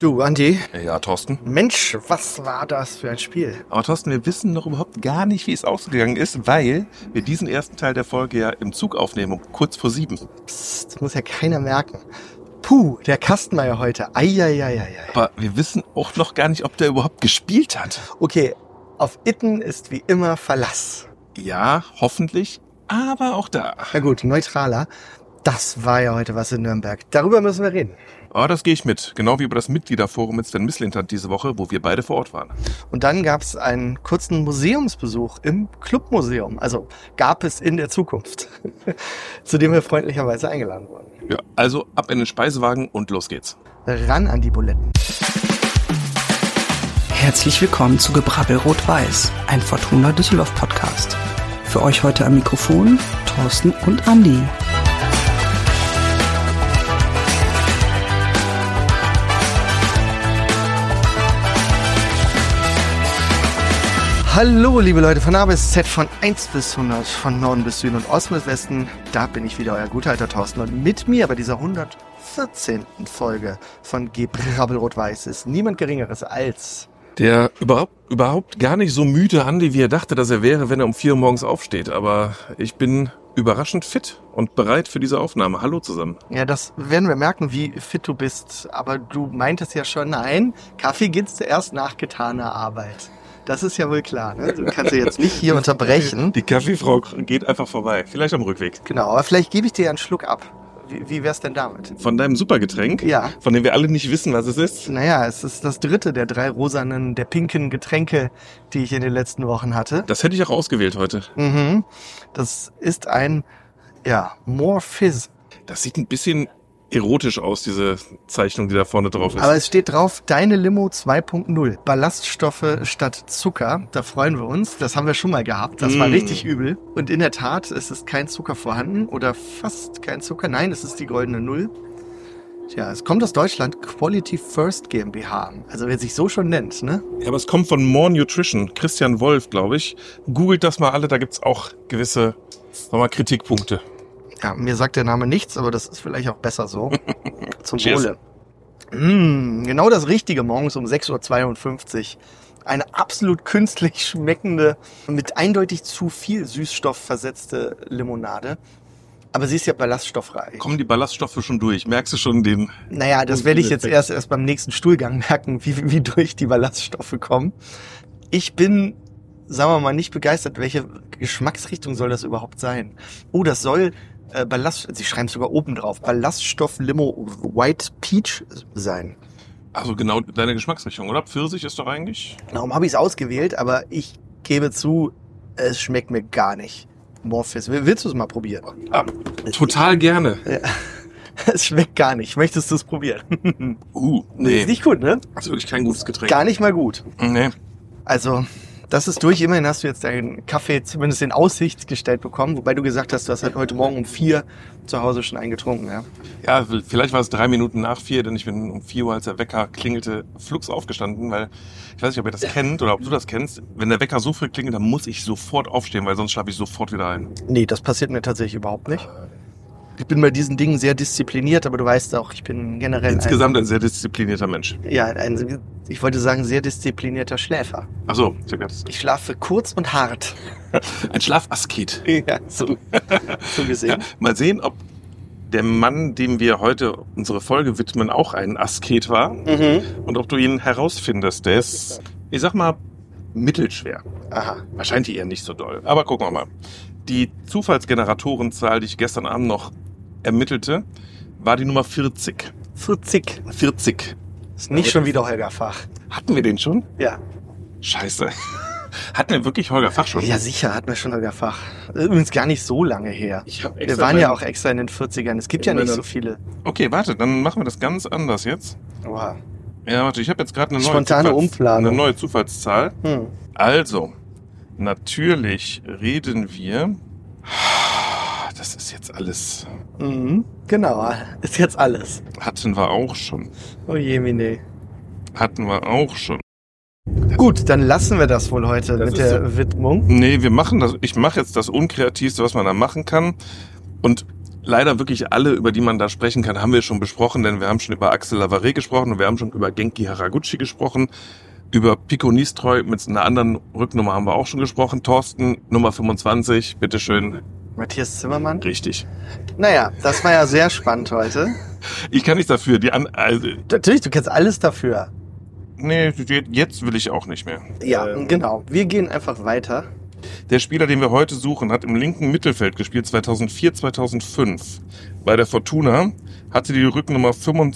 Du, Andi. Ja, Thorsten. Mensch, was war das für ein Spiel? Aber Thorsten, wir wissen noch überhaupt gar nicht, wie es ausgegangen ist, weil wir diesen ersten Teil der Folge ja im Zug aufnehmen, kurz vor 7. Psst, das muss ja keiner merken. Puh, der Kastenmeier heute. Eieieiei. Aber wir wissen auch noch gar nicht, ob der überhaupt gespielt hat. Okay, auf Itten ist wie immer Verlass. Ja, hoffentlich, aber auch da. Na gut, neutraler. Das war ja heute was in Nürnberg. Darüber müssen wir reden. Oh, das gehe ich mit. Genau wie über das Mitgliederforum in Sven Mislintat diese Woche, wo wir beide vor Ort waren. Und dann gab es einen kurzen Museumsbesuch im Clubmuseum. Also gab es in der Zukunft, zu dem wir freundlicherweise eingeladen wurden. Ja, also ab in den Speisewagen und los geht's. Ran an die Buletten. Herzlich willkommen zu Gebrabbel Rot-Weiß, ein Fortuna Düsseldorf Podcast. Für euch heute am Mikrofon Thorsten und Andi. Hallo liebe Leute von A bis Z, von 1 bis 100, von Norden bis Süden und Osten bis Westen. Da bin ich wieder, euer guter alter Thorsten. Und mit mir bei dieser 114. Folge von Gebrabbel Rot-Weiß ist niemand Geringeres als... Der überhaupt gar nicht so müde Andi, wie er dachte, dass er wäre, wenn er um 4 Uhr morgens aufsteht. Aber ich bin überraschend fit und bereit für diese Aufnahme. Hallo zusammen. Ja, das werden wir merken, wie fit du bist. Aber du meintest ja schon, nein, Kaffee gibt's zuerst nach getaner Arbeit. Das ist ja wohl klar, ne? Du kannst ja jetzt nicht hier unterbrechen. Die Kaffeefrau geht einfach vorbei. Vielleicht am Rückweg. Genau, aber vielleicht gebe ich dir einen Schluck ab. Wie wär's denn damit? Von deinem Supergetränk? Ja. Von dem wir alle nicht wissen, was es ist? Naja, es ist das dritte der 3 rosanen, der pinken Getränke, die ich in den letzten Wochen hatte. Das hätte ich auch ausgewählt heute. Mhm. Das ist ein, More Fizz. Das sieht ein bisschen erotisch aus, diese Zeichnung, die da vorne drauf ist. Aber es steht drauf, deine Limo 2.0. Ballaststoffe statt Zucker. Da freuen wir uns. Das haben wir schon mal gehabt. Das war richtig übel. Und in der Tat, es ist kein Zucker vorhanden oder fast kein Zucker. Nein, es ist die goldene Null. Tja, es kommt aus Deutschland, Quality First GmbH. Also wer sich so schon nennt, ne? Ja, aber es kommt von More Nutrition. Christian Wolf, glaube ich. Googelt das mal alle, da gibt's auch gewisse, Kritikpunkte. Ja, mir sagt der Name nichts, aber das ist vielleicht auch besser so. Zum Cheers. Wohle. Genau das Richtige morgens um 6.52 Uhr. Eine absolut künstlich schmeckende, mit eindeutig zu viel Süßstoff versetzte Limonade. Aber sie ist ja ballaststoffreich. Kommen die Ballaststoffe schon durch? Merkst du schon den... Naja, das werde ich jetzt erst beim nächsten Stuhlgang merken, wie durch die Ballaststoffe kommen. Ich bin, sagen wir mal, nicht begeistert. Welche Geschmacksrichtung soll das überhaupt sein? Oh, das soll... sie schreiben es sogar oben drauf, Ballaststoff-Limo White Peach sein. Also genau deine Geschmacksrichtung, oder? Pfirsich ist doch eigentlich... Darum habe ich es ausgewählt, aber ich gebe zu, es schmeckt mir gar nicht. Morphis. Willst du es mal probieren? Total gerne. Ja. Es schmeckt gar nicht. Möchtest du es probieren? Nee. Ist nicht gut, ne? Das ist wirklich kein gutes Getränk. Gar nicht mal gut. Nee. Also... Das ist durch. Immerhin hast du jetzt deinen Kaffee zumindest in Aussicht gestellt bekommen. Wobei du gesagt hast, du hast halt heute Morgen um 4 zu Hause schon eingetrunken, ja? Ja, vielleicht war es 3 Minuten nach 4, denn ich bin um 4 Uhr, als der Wecker klingelte, flugs aufgestanden, weil ich weiß nicht, ob ihr das kennt oder ob du das kennst. Wenn der Wecker so früh klingelt, dann muss ich sofort aufstehen, weil sonst schlafe ich sofort wieder ein. Nee, das passiert mir tatsächlich überhaupt nicht. Ich bin bei diesen Dingen sehr diszipliniert, aber du weißt auch, ich bin generell insgesamt ein sehr disziplinierter Mensch. Ich wollte sagen, sehr disziplinierter Schläfer. Ach so, ich schlafe kurz und hart. Ein Schlafasket. Ja, so gesehen. Ja, mal sehen, ob der Mann, dem wir heute unsere Folge widmen, auch ein Asket war. Und ob du ihn herausfindest. Der ist, ich sag mal, mittelschwer. Aha. Wahrscheinlich eher nicht so doll. Aber gucken wir mal. Die Zufallsgeneratorenzahl, die ich gestern Abend noch ermittelte, war die Nummer 40. 40. 40. Ist nicht schon wieder Holger Fach. Hatten wir den schon? Ja. Scheiße. Hatten wir wirklich Holger Fach schon? Ja, sicher hatten wir schon Holger Fach. Übrigens gar nicht so lange her. Wir waren ja auch extra in den 40ern. Es gibt ja nicht so viele. Okay, warte, dann machen wir das ganz anders jetzt. Oha. Ja, warte, ich habe jetzt gerade eine neue Zufallszahl. Also, natürlich reden wir... Das ist jetzt alles... Genau, ist jetzt alles. Hatten wir auch schon. Oh je, Mine. Hatten wir auch schon. Gut, dann lassen wir das wohl heute mit der Widmung. Nee, wir machen das. Ich mache jetzt das Unkreativste, was man da machen kann. Und leider wirklich alle, über die man da sprechen kann, haben wir schon besprochen, denn wir haben schon über Axel Lavare gesprochen und wir haben schon über Genki Haraguchi gesprochen. Über Pico Nistroy mit einer anderen Rücknummer haben wir auch schon gesprochen. Thorsten, Nummer 25, bitteschön. Matthias Zimmermann? Richtig. Naja, das war ja sehr spannend heute. Ich kann nichts dafür. Natürlich, du kennst alles dafür. Nee, jetzt will ich auch nicht mehr. Ja, genau. Wir gehen einfach weiter. Der Spieler, den wir heute suchen, hat im linken Mittelfeld gespielt 2004, 2005. Bei der Fortuna hatte die Rücknummer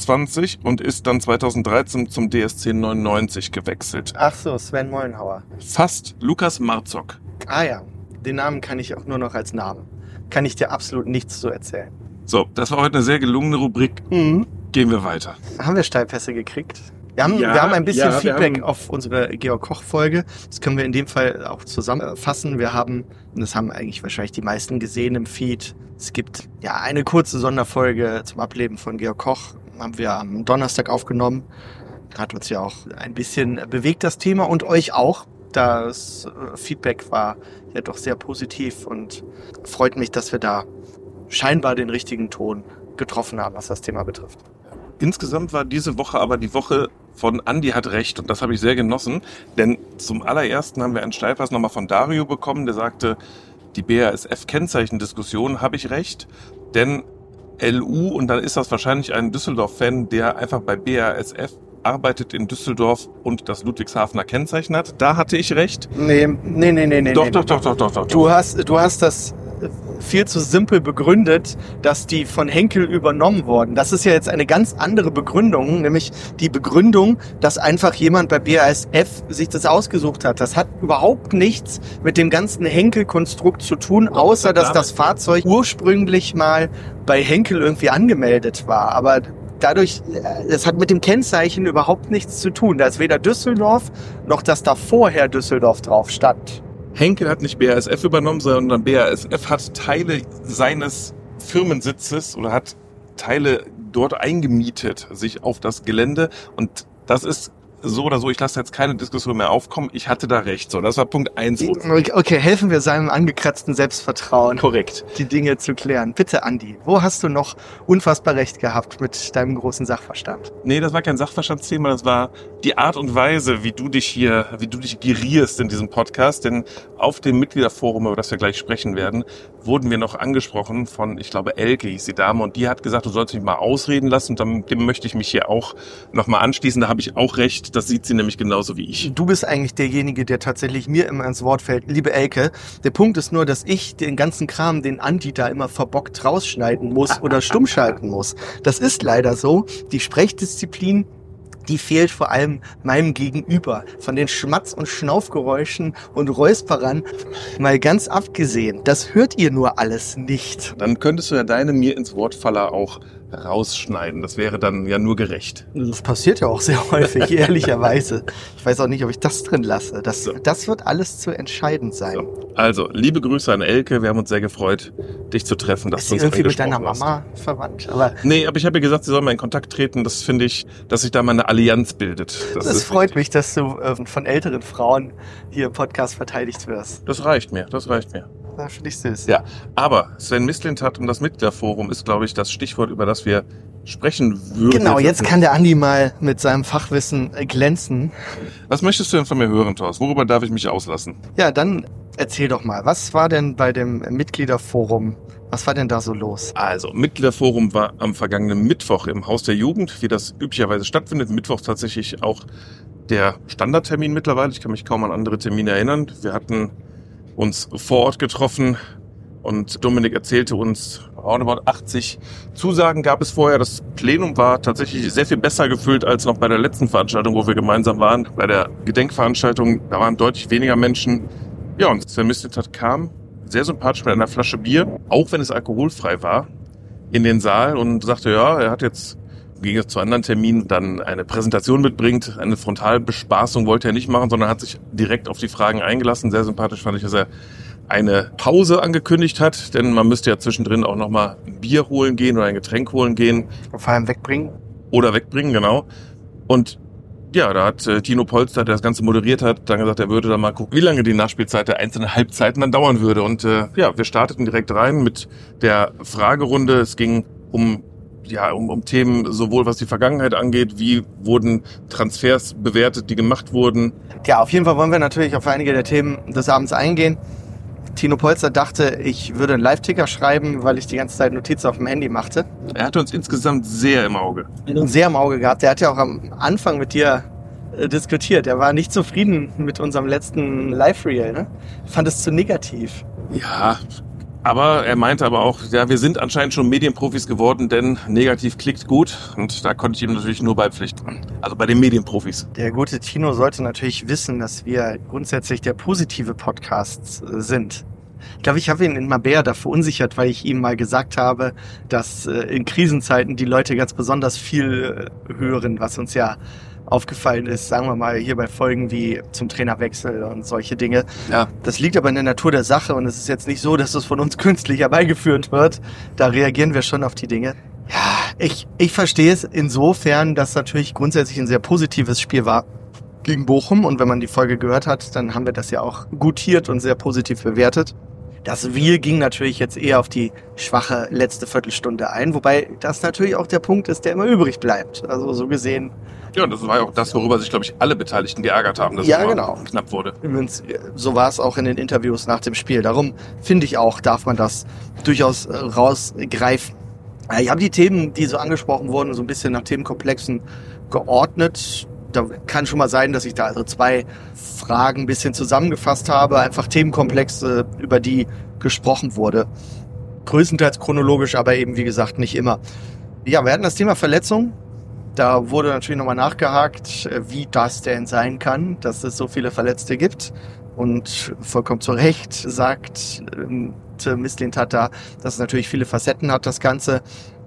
25 und ist dann 2013 zum DSC 99 gewechselt. Ach so, Sven Mollenhauer. Fast Lukas Marzok. Ah ja, den Namen kann ich auch nur noch als Namen. Kann ich dir absolut nichts zu erzählen. So, das war heute eine sehr gelungene Rubrik. Gehen wir weiter. Haben wir Steilpässe gekriegt? Wir haben ein bisschen Feedback auf unsere Georg-Koch-Folge. Das können wir in dem Fall auch zusammenfassen. Wir haben, und das haben eigentlich wahrscheinlich die meisten gesehen im Feed, es gibt ja eine kurze Sonderfolge zum Ableben von Georg Koch. Haben wir am Donnerstag aufgenommen. Hat uns ja auch ein bisschen bewegt, das Thema, und euch auch. Das Feedback war ja doch sehr positiv und freut mich, dass wir da scheinbar den richtigen Ton getroffen haben, was das Thema betrifft. Insgesamt war diese Woche aber die Woche von Andi hat recht und das habe ich sehr genossen, denn zum allerersten haben wir einen Steilpass nochmal von Dario bekommen, der sagte, die BASF-Kennzeichendiskussion, habe ich recht, denn LU, und dann ist das wahrscheinlich ein Düsseldorf-Fan, der einfach bei BASF arbeitet in Düsseldorf und das Ludwigshafener Kennzeichen hat. Da hatte ich recht. Nee. Doch. Du hast das viel zu simpel begründet, dass die von Henkel übernommen wurden. Das ist ja jetzt eine ganz andere Begründung, nämlich die Begründung, dass einfach jemand bei BASF sich das ausgesucht hat. Das hat überhaupt nichts mit dem ganzen Henkel-Konstrukt zu tun, außer dass das Fahrzeug ursprünglich mal bei Henkel irgendwie angemeldet war. Aber dadurch, das hat mit dem Kennzeichen überhaupt nichts zu tun. Da ist weder Düsseldorf, noch dass da vorher Düsseldorf drauf stand. Henkel hat nicht BASF übernommen, sondern BASF hat Teile seines Firmensitzes oder hat Teile dort eingemietet, sich auf das Gelände. Und das ist so oder so, ich lasse jetzt keine Diskussion mehr aufkommen. Ich hatte da recht. So, das war Punkt 1. Okay, helfen wir seinem angekratzten Selbstvertrauen. Korrekt. Die Dinge zu klären. Bitte, Andi, wo hast du noch unfassbar recht gehabt mit deinem großen Sachverstand? Nee, das war kein Sachverstandsthema, das war die Art und Weise, wie du dich gerierst in diesem Podcast. Denn auf dem Mitgliederforum, über das wir gleich sprechen werden, wurden wir noch angesprochen von, ich glaube, Elke hieß die Dame, und die hat gesagt, du sollst mich mal ausreden lassen, und dem möchte ich mich hier auch nochmal anschließen. Da habe ich auch recht, das sieht sie nämlich genauso wie ich. Du bist eigentlich derjenige, der tatsächlich mir immer ins Wort fällt. Liebe Elke, der Punkt ist nur, dass ich den ganzen Kram, den Andi da immer verbockt rausschneiden muss oder stumm schalten muss. Das ist leider so. Die Sprechdisziplin, die fehlt vor allem meinem Gegenüber. Von den Schmatz- und Schnaufgeräuschen und Räusperern mal ganz abgesehen. Das hört ihr nur alles nicht. Dann könntest du ja deine mir ins Wortfaller auch rausschneiden. Das wäre dann ja nur gerecht. Das passiert ja auch sehr häufig, ehrlicherweise. Ich weiß auch nicht, ob ich das drin lasse. Das wird alles zu entscheidend sein. So. Also, liebe Grüße an Elke. Wir haben uns sehr gefreut, dich zu treffen. Ist sie irgendwie mit deiner Mama verwandt? Aber ich habe ihr gesagt, sie soll mal in Kontakt treten. Das finde ich, dass sich da mal eine Allianz bildet. Das freut mich, dass du von älteren Frauen hier im Podcast verteidigt wirst. Das reicht mir. Das finde ich süß. Ja, aber Sven Mislintat und das Mitgliederforum ist, glaube ich, das Stichwort, über das wir sprechen würden. Genau, jetzt kann der Andi mal mit seinem Fachwissen glänzen. Was möchtest du denn von mir hören, Thorsten? Worüber darf ich mich auslassen? Ja, dann erzähl doch mal, was war denn bei dem Mitgliederforum, was war denn da so los? Also, Mitgliederforum war am vergangenen Mittwoch im Haus der Jugend, wie das üblicherweise stattfindet. Mittwoch tatsächlich auch der Standardtermin mittlerweile. Ich kann mich kaum an andere Termine erinnern. Wir hatten uns vor Ort getroffen und Dominik erzählte uns, roundabout 80 Zusagen gab es vorher. Das Plenum war tatsächlich sehr viel besser gefüllt als noch bei der letzten Veranstaltung, wo wir gemeinsam waren. Bei der Gedenkveranstaltung, da waren deutlich weniger Menschen. Ja, und Sven Mislintat kam sehr sympathisch mit einer Flasche Bier, auch wenn es alkoholfrei war, in den Saal und sagte, ja, er hat jetzt im Gegensatz zu anderen Terminen dann eine Präsentation mitbringt. Eine Frontalbespaßung wollte er nicht machen, sondern hat sich direkt auf die Fragen eingelassen. Sehr sympathisch fand ich, dass er eine Pause angekündigt hat, denn man müsste ja zwischendrin auch nochmal ein Bier holen gehen oder ein Getränk holen gehen. Vor allem wegbringen. Oder wegbringen, genau. Und Ja, da hat Tino Polster, der das Ganze moderiert hat, dann gesagt, er würde dann mal gucken, wie lange die Nachspielzeit der einzelnen Halbzeiten dann dauern würde. Und wir starteten direkt rein mit der Fragerunde. Es ging um Themen, sowohl was die Vergangenheit angeht, wie wurden Transfers bewertet, die gemacht wurden. Ja, auf jeden Fall wollen wir natürlich auf einige der Themen des Abends eingehen. Tino Polster dachte, ich würde einen Live-Ticker schreiben, weil ich die ganze Zeit Notizen auf dem Handy machte. Er hatte uns insgesamt sehr im Auge. Sehr im Auge gehabt. Er hat ja auch am Anfang mit dir diskutiert. Er war nicht zufrieden mit unserem letzten Live-Reel, ne? Fand es zu negativ. Ja, aber er meinte aber auch, ja, wir sind anscheinend schon Medienprofis geworden, denn negativ klickt gut. Und da konnte ich ihm natürlich nur beipflichten. Also bei den Medienprofis. Der gute Tino sollte natürlich wissen, dass wir grundsätzlich der positive Podcast sind. Ich glaube, ich habe ihn in Mabea da verunsichert, weil ich ihm mal gesagt habe, dass in Krisenzeiten die Leute ganz besonders viel hören, was uns ja aufgefallen ist, sagen wir mal, hier bei Folgen wie zum Trainerwechsel und solche Dinge. Ja. Das liegt aber in der Natur der Sache und es ist jetzt nicht so, dass es von uns künstlich herbeigeführt wird. Da reagieren wir schon auf die Dinge. Ja, ich verstehe es insofern, dass natürlich grundsätzlich ein sehr positives Spiel war gegen Bochum und wenn man die Folge gehört hat, dann haben wir das ja auch gutiert und sehr positiv bewertet. Das Wir ging natürlich jetzt eher auf die schwache letzte Viertelstunde ein, wobei das natürlich auch der Punkt ist, der immer übrig bleibt. Also so gesehen. Ja, das war ja auch das, worüber sich, glaube ich, alle Beteiligten geärgert haben, dass es knapp wurde. Übrigens, so war es auch in den Interviews nach dem Spiel. Darum finde ich auch, darf man das durchaus rausgreifen. Ich habe die Themen, die so angesprochen wurden, so ein bisschen nach Themenkomplexen geordnet. Da kann schon mal sein, dass ich da also 2 Fragen ein bisschen zusammengefasst habe. Einfach Themenkomplexe, über die gesprochen wurde. Größtenteils chronologisch, aber eben, wie gesagt, nicht immer. Ja, wir hatten das Thema Verletzung. Da wurde natürlich nochmal nachgehakt, wie das denn sein kann, dass es so viele Verletzte gibt. Und vollkommen zu Recht sagt Mislintat, dass es natürlich viele Facetten hat, das Ganze.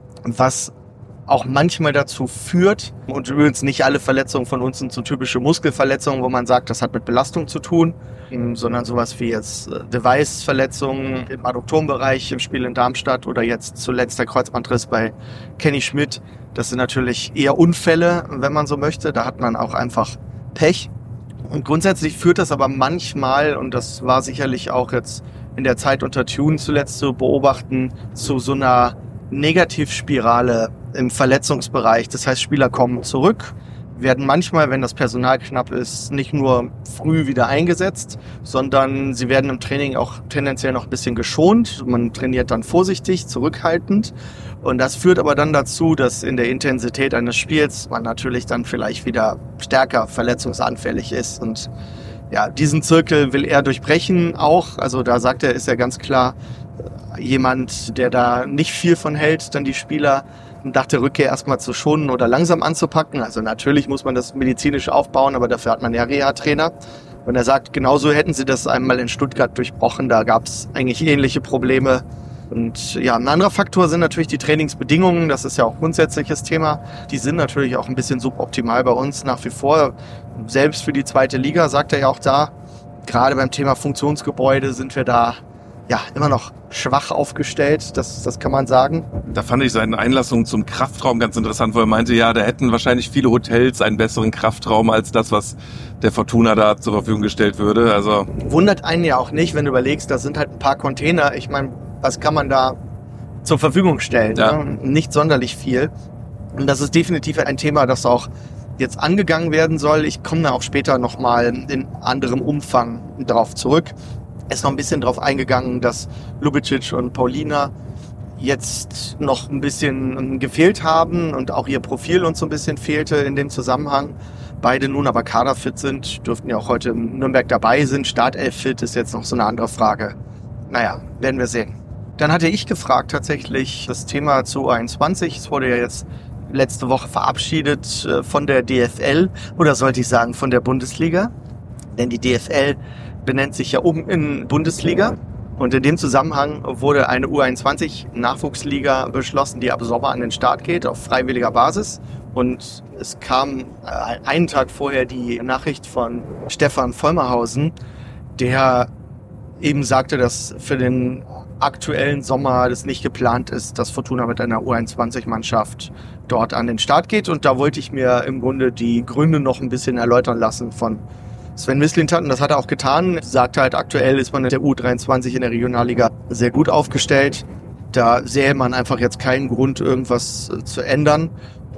Was auch manchmal dazu führt, und übrigens nicht alle Verletzungen von uns sind so typische Muskelverletzungen, wo man sagt, das hat mit Belastung zu tun, sondern sowas wie jetzt Device-Verletzungen im Adduktorenbereich im Spiel in Darmstadt oder jetzt zuletzt der Kreuzbandriss bei Kenny Schmidt. Das sind natürlich eher Unfälle, wenn man so möchte. Da hat man auch einfach Pech. Und grundsätzlich führt das aber manchmal, und das war sicherlich auch jetzt in der Zeit unter Tune zuletzt zu beobachten, zu so einer Negativspirale im Verletzungsbereich. Das heißt, Spieler kommen zurück, werden manchmal, wenn das Personal knapp ist, nicht nur früh wieder eingesetzt, sondern sie werden im Training auch tendenziell noch ein bisschen geschont. Man trainiert dann vorsichtig, zurückhaltend. Und das führt aber dann dazu, dass in der Intensität eines Spiels man natürlich dann vielleicht wieder stärker verletzungsanfällig ist. Und ja, diesen Zirkel will er durchbrechen auch. Also da sagt er, ist er ganz klar jemand, der da nicht viel von hält, dann die Spieler nach der Rückkehr erstmal zu schonen oder langsam anzupacken. Also natürlich muss man das medizinisch aufbauen, aber dafür hat man ja Reha-Trainer. Und er sagt, genauso hätten sie das einmal in Stuttgart durchbrochen. Da gab es eigentlich ähnliche Probleme. Und ja, ein anderer Faktor sind natürlich die Trainingsbedingungen. Das ist ja auch ein grundsätzliches Thema. Die sind natürlich auch ein bisschen suboptimal bei uns nach wie vor. Selbst für die 2. Liga, sagt er ja auch da. Gerade beim Thema Funktionsgebäude sind wir da ja immer noch schwach aufgestellt, das kann man sagen. Da fand ich seine Einlassung zum Kraftraum ganz interessant, wo er meinte, ja, da hätten wahrscheinlich viele Hotels einen besseren Kraftraum als das, was der Fortuna da zur Verfügung gestellt würde. Also wundert einen ja auch nicht, wenn du überlegst, da sind halt ein paar Container. Ich meine, was kann man da zur Verfügung stellen? Ja. Ne? Nicht sonderlich viel. Und das ist definitiv ein Thema, das auch jetzt angegangen werden soll. Ich komme da auch später nochmal in anderem Umfang drauf zurück. Ist noch ein bisschen drauf eingegangen, dass Lubicic und Paulina jetzt noch ein bisschen gefehlt haben und auch ihr Profil uns so ein bisschen fehlte in dem Zusammenhang. Beide nun aber kaderfit sind, dürften ja auch heute in Nürnberg dabei sind. Startelf-fit ist jetzt noch so eine andere Frage. Naja, werden wir sehen. Dann hatte ich gefragt tatsächlich das Thema zu U21. Es wurde ja jetzt letzte Woche verabschiedet von der DFL oder sollte ich sagen von der Bundesliga. Denn die DFL benennt sich ja um in Bundesliga. Und in dem Zusammenhang wurde eine U21-Nachwuchsliga beschlossen, die ab Sommer an den Start geht, auf freiwilliger Basis. Und es kam einen Tag vorher die Nachricht von Stefan Vollmerhausen, der eben sagte, dass für den aktuellen Sommer es nicht geplant ist, dass Fortuna mit einer U21-Mannschaft dort an den Start geht. Und da wollte ich mir im Grunde die Gründe noch ein bisschen erläutern lassen von Sven Mislintat. Und das hat er auch getan. Sagte halt, aktuell ist man mit der U23 in der Regionalliga sehr gut aufgestellt. Da sähe man einfach jetzt keinen Grund, irgendwas zu ändern.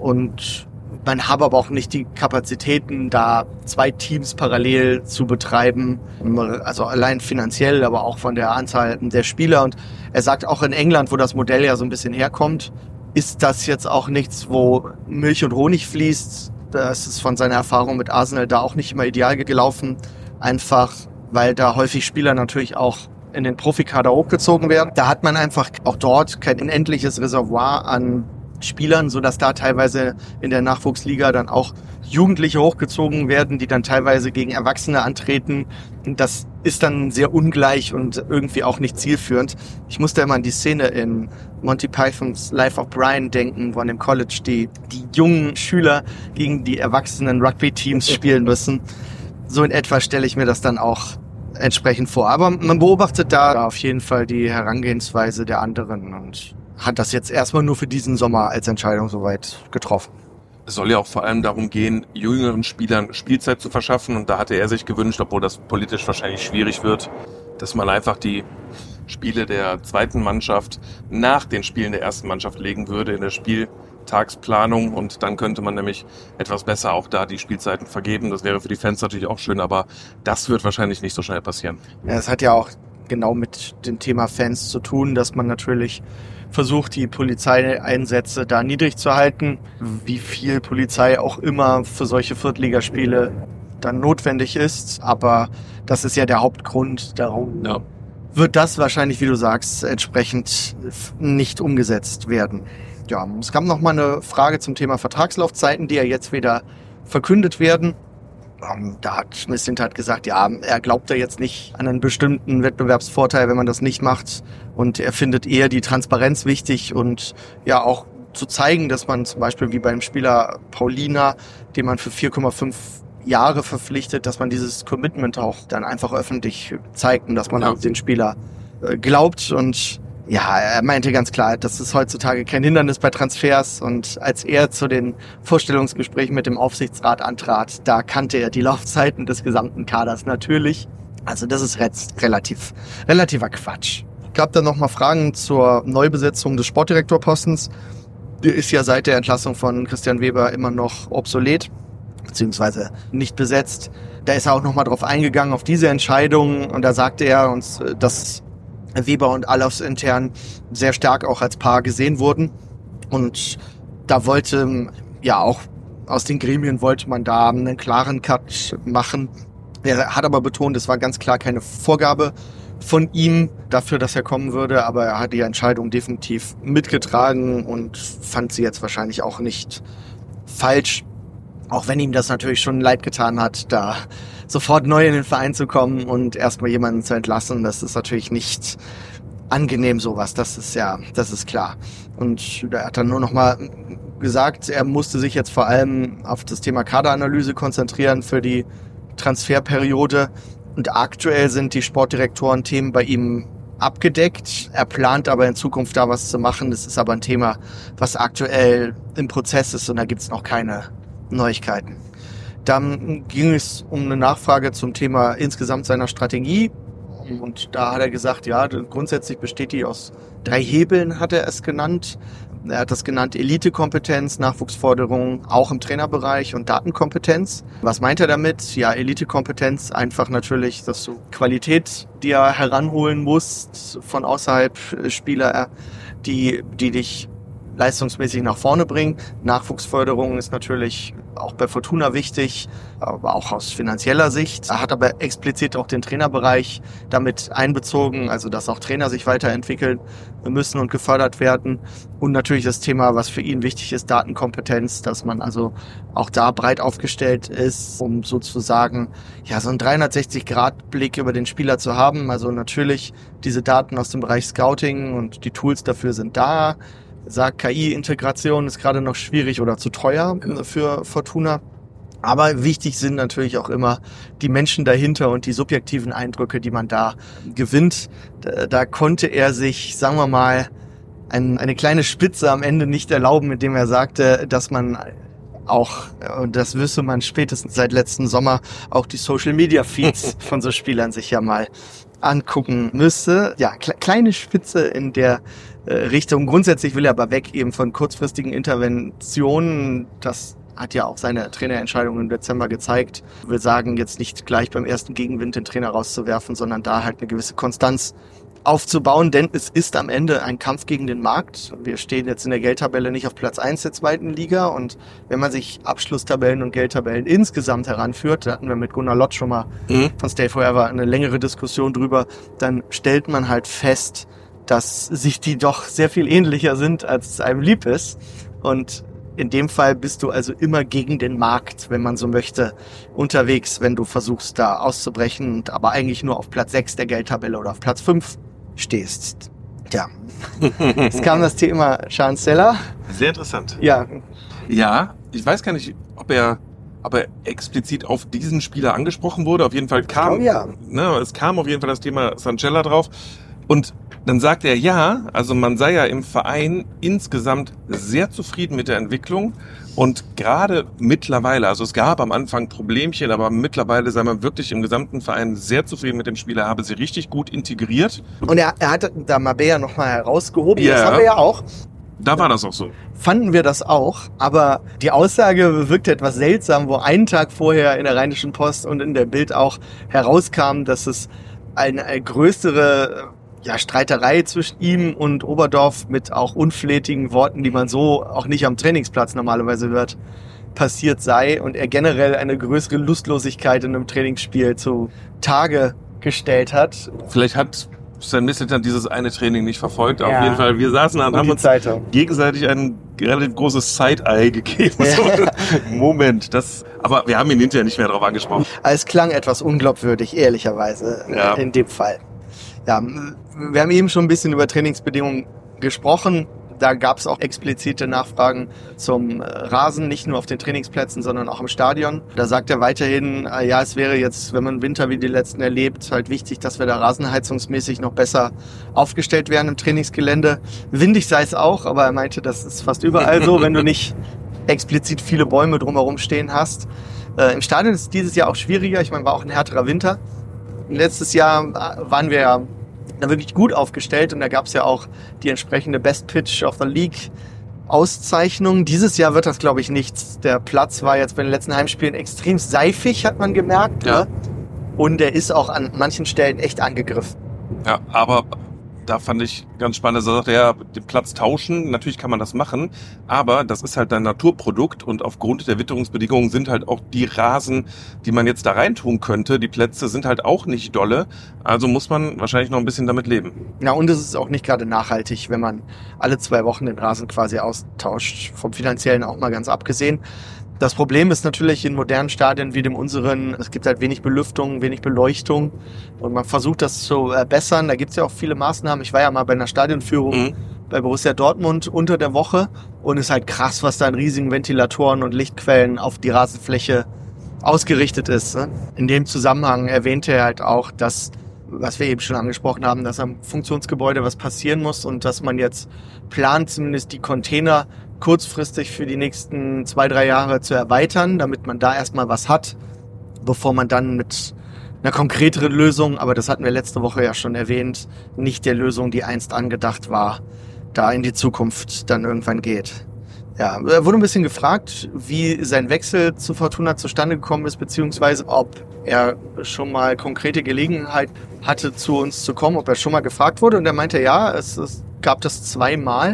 Und man habe aber auch nicht die Kapazitäten, da 2 Teams parallel zu betreiben. Also allein finanziell, aber auch von der Anzahl der Spieler. Und er sagt auch in England, wo das Modell ja so ein bisschen herkommt, ist das jetzt auch nichts, wo Milch und Honig fließt. Das ist von seiner Erfahrung mit Arsenal da auch nicht immer ideal gelaufen. Einfach, weil da häufig Spieler natürlich auch in den Profikader hochgezogen werden. Da hat man einfach auch dort kein unendliches Reservoir an Spielern, sodass da teilweise in der Nachwuchsliga dann auch Jugendliche hochgezogen werden, die dann teilweise gegen Erwachsene antreten. Das ist dann sehr ungleich und irgendwie auch nicht zielführend. Ich musste immer an die Szene in Monty Pythons Life of Brian denken, wo an dem College die jungen Schüler gegen die erwachsenen Rugby-Teams spielen müssen. So in etwa stelle ich mir das dann auch entsprechend vor. Aber man beobachtet da auf jeden Fall die Herangehensweise der anderen und hat das jetzt erstmal nur für diesen Sommer als Entscheidung soweit getroffen. Es soll ja auch vor allem darum gehen, jüngeren Spielern Spielzeit zu verschaffen. Und da hatte er sich gewünscht, obwohl das politisch wahrscheinlich schwierig wird, dass man einfach die Spiele der zweiten Mannschaft nach den Spielen der ersten Mannschaft legen würde in der Spieltagsplanung. Und dann könnte man nämlich etwas besser auch da die Spielzeiten vergeben. Das wäre für die Fans natürlich auch schön, aber das wird wahrscheinlich nicht so schnell passieren. Ja, es hat ja auch genau mit dem Thema Fans zu tun, dass man natürlich versucht, die Polizeieinsätze da niedrig zu halten. Wie viel Polizei auch immer für solche Viertligaspiele dann notwendig ist. Aber das ist ja der Hauptgrund. Darum wird das wahrscheinlich, wie du sagst, entsprechend nicht umgesetzt werden. Ja, es kam noch mal eine Frage zum Thema Vertragslaufzeiten, die ja jetzt wieder verkündet werden. Da hat Mislintat gesagt, ja, er glaubt da jetzt nicht an einen bestimmten Wettbewerbsvorteil, wenn man das nicht macht. Und er findet eher die Transparenz wichtig und ja auch zu zeigen, dass man zum Beispiel wie beim Spieler Paulina, den man für 4,5 Jahre verpflichtet, dass man dieses Commitment auch dann einfach öffentlich zeigt und dass man an den Spieler glaubt. Und ja, er meinte ganz klar, das ist heutzutage kein Hindernis bei Transfers. Und als er zu den Vorstellungsgesprächen mit dem Aufsichtsrat antrat, da kannte er die Laufzeiten des gesamten Kaders natürlich. Also das ist relativer Quatsch. Es gab dann nochmal Fragen zur Neubesetzung des Sportdirektorpostens. Der ist ja seit der Entlassung von Christian Weber immer noch obsolet, beziehungsweise nicht besetzt. Da ist er auch nochmal drauf eingegangen, auf diese Entscheidung. Und da sagte er uns, dass Weber und Alofs intern sehr stark auch als Paar gesehen wurden. Und da wollte, ja auch aus den Gremien wollte man da einen klaren Cut machen. Er hat aber betont, es war ganz klar keine Vorgabe von ihm dafür, dass er kommen würde. Aber er hat die Entscheidung definitiv mitgetragen und fand sie jetzt wahrscheinlich auch nicht falsch. Auch wenn ihm das natürlich schon leid getan hat, da sofort neu in den Verein zu kommen und erstmal jemanden zu entlassen, das ist natürlich nicht angenehm sowas, das ist klar. Und er hat dann nur noch mal gesagt, er musste sich jetzt vor allem auf das Thema Kaderanalyse konzentrieren für die Transferperiode und aktuell sind die Sportdirektoren-Themen bei ihm abgedeckt. Er plant aber in Zukunft da was zu machen, das ist aber ein Thema, was aktuell im Prozess ist und da gibt's noch keine Neuigkeiten. Dann ging es um eine Nachfrage zum Thema insgesamt seiner Strategie. Und da hat er gesagt, ja, grundsätzlich besteht die aus 3 Hebeln, hat er es genannt. Er hat das genannt Elitekompetenz, Nachwuchsforderungen, auch im Trainerbereich und Datenkompetenz. Was meint er damit? Ja, Elitekompetenz einfach natürlich, dass du Qualität, die er heranholen musst, von außerhalb Spieler, die dich leistungsmäßig nach vorne bringen. Nachwuchsförderung ist natürlich auch bei Fortuna wichtig, aber auch aus finanzieller Sicht. Er hat aber explizit auch den Trainerbereich damit einbezogen, also dass auch Trainer sich weiterentwickeln müssen und gefördert werden. Und natürlich das Thema, was für ihn wichtig ist, Datenkompetenz, dass man also auch da breit aufgestellt ist, um sozusagen ja so einen 360-Grad-Blick über den Spieler zu haben. Also natürlich diese Daten aus dem Bereich Scouting und die Tools dafür sind da. Sagt, KI-Integration ist gerade noch schwierig oder zu teuer für Fortuna. Aber wichtig sind natürlich auch immer die Menschen dahinter und die subjektiven Eindrücke, die man da gewinnt. Da konnte er sich, sagen wir mal, eine kleine Spitze am Ende nicht erlauben, indem er sagte, dass man auch, und das wüsste man spätestens seit letzten Sommer, auch die Social-Media-Feeds von so Spielern sich ja mal angucken müsste. Ja, kleine Spitze in der Richtung. Grundsätzlich will er aber weg eben von kurzfristigen Interventionen. Das hat ja auch seine Trainerentscheidung im Dezember gezeigt. Ich will sagen, jetzt nicht gleich beim ersten Gegenwind den Trainer rauszuwerfen, sondern da halt eine gewisse Konstanz aufzubauen, denn es ist am Ende ein Kampf gegen den Markt. Wir stehen jetzt in der Geldtabelle nicht auf Platz 1 der zweiten Liga und wenn man sich Abschlusstabellen und Geldtabellen insgesamt heranführt, da hatten wir mit Gunnar Lott schon mal von Stay Forever eine längere Diskussion drüber, dann stellt man halt fest, dass sich die doch sehr viel ähnlicher sind, als es einem lieb ist. Und in dem Fall bist du also immer gegen den Markt, wenn man so möchte, unterwegs, wenn du versuchst, da auszubrechen und aber eigentlich nur auf Platz 6 der Geldtabelle oder auf Platz 5 stehst. Ja, jetzt kam das Thema Chancellor. Sehr interessant. Ja. Ja, ich weiß gar nicht, ob er explizit auf diesen Spieler angesprochen wurde. Auf jeden Fall kam, es kam auf jeden Fall das Thema Sancella drauf. Und dann sagt er, ja, also man sei ja im Verein insgesamt sehr zufrieden mit der Entwicklung und gerade mittlerweile, also es gab am Anfang Problemchen, aber mittlerweile sei man wirklich im gesamten Verein sehr zufrieden mit dem Spieler, habe sie richtig gut integriert. Und er hat da Mabea nochmal herausgehoben, ja, das haben wir ja auch. Da war das auch so. Fanden wir das auch, aber die Aussage wirkte etwas seltsam, wo einen Tag vorher in der Rheinischen Post und in der Bild auch herauskam, dass es eine größere Streiterei zwischen ihm und Oberdorf mit auch unflätigen Worten, die man so auch nicht am Trainingsplatz normalerweise hört, passiert sei und er generell eine größere Lustlosigkeit in einem Trainingsspiel zu Tage gestellt hat. Vielleicht hat Sven Mislintat dieses eine Training nicht verfolgt. Auf jeden Fall, wir saßen und haben uns gegenseitig ein relativ großes Side-Eye gegeben. Ja. So, Moment, aber wir haben ihn hinterher nicht mehr darauf angesprochen. Es klang etwas unglaubwürdig, ehrlicherweise, in dem Fall. Ja, wir haben eben schon ein bisschen über Trainingsbedingungen gesprochen. Da gab es auch explizite Nachfragen zum Rasen, nicht nur auf den Trainingsplätzen, sondern auch im Stadion. Da sagt er weiterhin, es wäre jetzt, wenn man Winter wie die letzten erlebt, halt wichtig, dass wir da rasenheizungsmäßig noch besser aufgestellt werden im Trainingsgelände. Windig sei es auch, aber er meinte, das ist fast überall so, wenn du nicht explizit viele Bäume drumherum stehen hast. Im Stadion ist es dieses Jahr auch schwieriger. Ich meine, war auch ein härterer Winter. Letztes Jahr waren wir ja wirklich gut aufgestellt und da gab es ja auch die entsprechende Best Pitch of the League Auszeichnung. Dieses Jahr wird das, glaube ich, nichts. Der Platz war jetzt bei den letzten Heimspielen extrem seifig, hat man gemerkt. Ja. Ne? Und der ist auch an manchen Stellen echt angegriffen. Ja, aber da fand ich ganz spannend, da sagt er, den Platz tauschen, natürlich kann man das machen, aber das ist halt ein Naturprodukt und aufgrund der Witterungsbedingungen sind halt auch die Rasen, die man jetzt da reintun könnte, die Plätze sind halt auch nicht dolle, also muss man wahrscheinlich noch ein bisschen damit leben. Ja, und es ist auch nicht gerade nachhaltig, wenn man alle 2 Wochen den Rasen quasi austauscht, vom Finanziellen auch mal ganz abgesehen. Das Problem ist natürlich in modernen Stadien wie dem unseren, es gibt halt wenig Belüftung, wenig Beleuchtung und man versucht das zu bessern. Da gibt es ja auch viele Maßnahmen. Ich war ja mal bei einer Stadionführung bei Borussia Dortmund unter der Woche und es ist halt krass, was da an riesigen Ventilatoren und Lichtquellen auf die Rasenfläche ausgerichtet ist. In dem Zusammenhang erwähnte er halt auch, dass, was wir eben schon angesprochen haben, dass am Funktionsgebäude was passieren muss und dass man jetzt plant, zumindest die Container kurzfristig für die nächsten 2-3 Jahre zu erweitern, damit man da erstmal was hat, bevor man dann mit einer konkreteren Lösung, aber das hatten wir letzte Woche ja schon erwähnt, nicht der Lösung, die einst angedacht war, da in die Zukunft dann irgendwann geht. Ja, er wurde ein bisschen gefragt, wie sein Wechsel zu Fortuna zustande gekommen ist, beziehungsweise ob er schon mal konkrete Gelegenheit hatte, zu uns zu kommen, ob er schon mal gefragt wurde. Und er meinte, ja, es gab das 2-mal,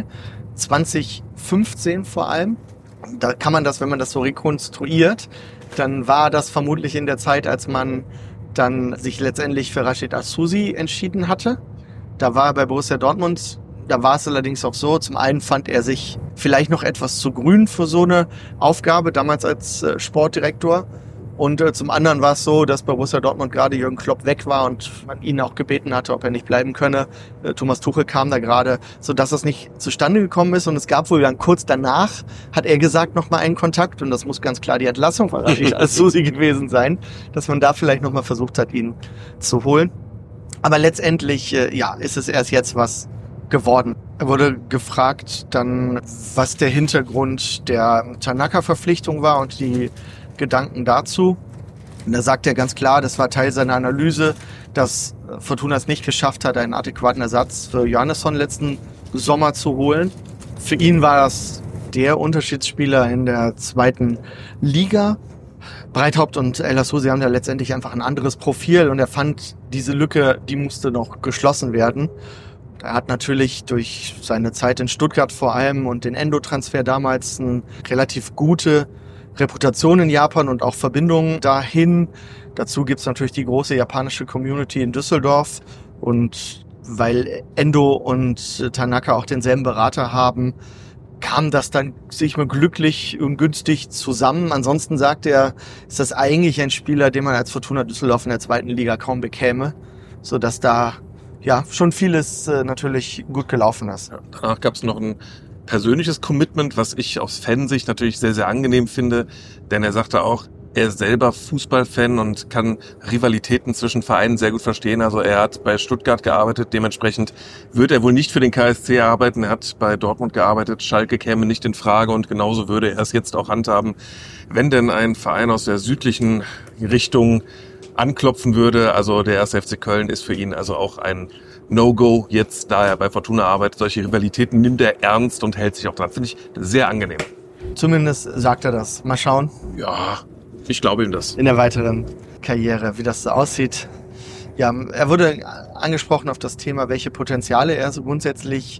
2015 vor allem. Da kann man das, wenn man das so rekonstruiert, dann war das vermutlich in der Zeit, als man dann sich letztendlich für Rashid Asusi entschieden hatte. Da war er bei Borussia Dortmund. Da war es allerdings auch so, zum einen fand er sich vielleicht noch etwas zu grün für so eine Aufgabe, damals als Sportdirektor. Und zum anderen war es so, dass bei Borussia Dortmund gerade Jürgen Klopp weg war und man ihn auch gebeten hatte, ob er nicht bleiben könne. Thomas Tuchel kam da gerade, sodass es nicht zustande gekommen ist. Und es gab wohl dann kurz danach, hat er gesagt, nochmal einen Kontakt. Und das muss ganz klar die Entlassung von Rashid Al-Susi gewesen sein, dass man da vielleicht nochmal versucht hat, ihn zu holen. Aber letztendlich, ist es erst jetzt was geworden. Er wurde gefragt dann, was der Hintergrund der Tanaka-Verpflichtung war und die Gedanken dazu. Und da sagt er ganz klar, das war Teil seiner Analyse, dass Fortuna es nicht geschafft hat, einen adäquaten Ersatz für Johannesson letzten Sommer zu holen. Für ihn war das der Unterschiedsspieler in der 2. Liga. Breithaupt und El Asozi haben da letztendlich einfach ein anderes Profil und er fand, diese Lücke, die musste noch geschlossen werden. Er hat natürlich durch seine Zeit in Stuttgart vor allem und den Endo-Transfer damals eine relativ gute Reputation in Japan und auch Verbindungen dahin. Dazu gibt's natürlich die große japanische Community in Düsseldorf. Und weil Endo und Tanaka auch denselben Berater haben, kam das dann sich mal glücklich und günstig zusammen. Ansonsten sagt er, ist das eigentlich ein Spieler, den man als Fortuna Düsseldorf in der 2. Liga kaum bekäme, sodass da schon vieles natürlich gut gelaufen ist. Ja, danach gab's noch ein persönliches Commitment, was ich aus Fansicht natürlich sehr, sehr angenehm finde, denn er sagte auch, er ist selber Fußballfan und kann Rivalitäten zwischen Vereinen sehr gut verstehen. Also er hat bei Stuttgart gearbeitet, dementsprechend wird er wohl nicht für den KSC arbeiten. Er hat bei Dortmund gearbeitet, Schalke käme nicht in Frage und genauso würde er es jetzt auch handhaben, wenn denn ein Verein aus der südlichen Richtung anklopfen würde. Also der 1. FC Köln ist für ihn also auch ein No-Go jetzt, da er bei Fortuna arbeitet. Solche Rivalitäten nimmt er ernst und hält sich auch dran. Finde ich sehr angenehm. Zumindest sagt er das. Mal schauen. Ja, ich glaube ihm das. In der weiteren Karriere, wie das so aussieht. Ja, er wurde angesprochen auf das Thema, welche Potenziale er so grundsätzlich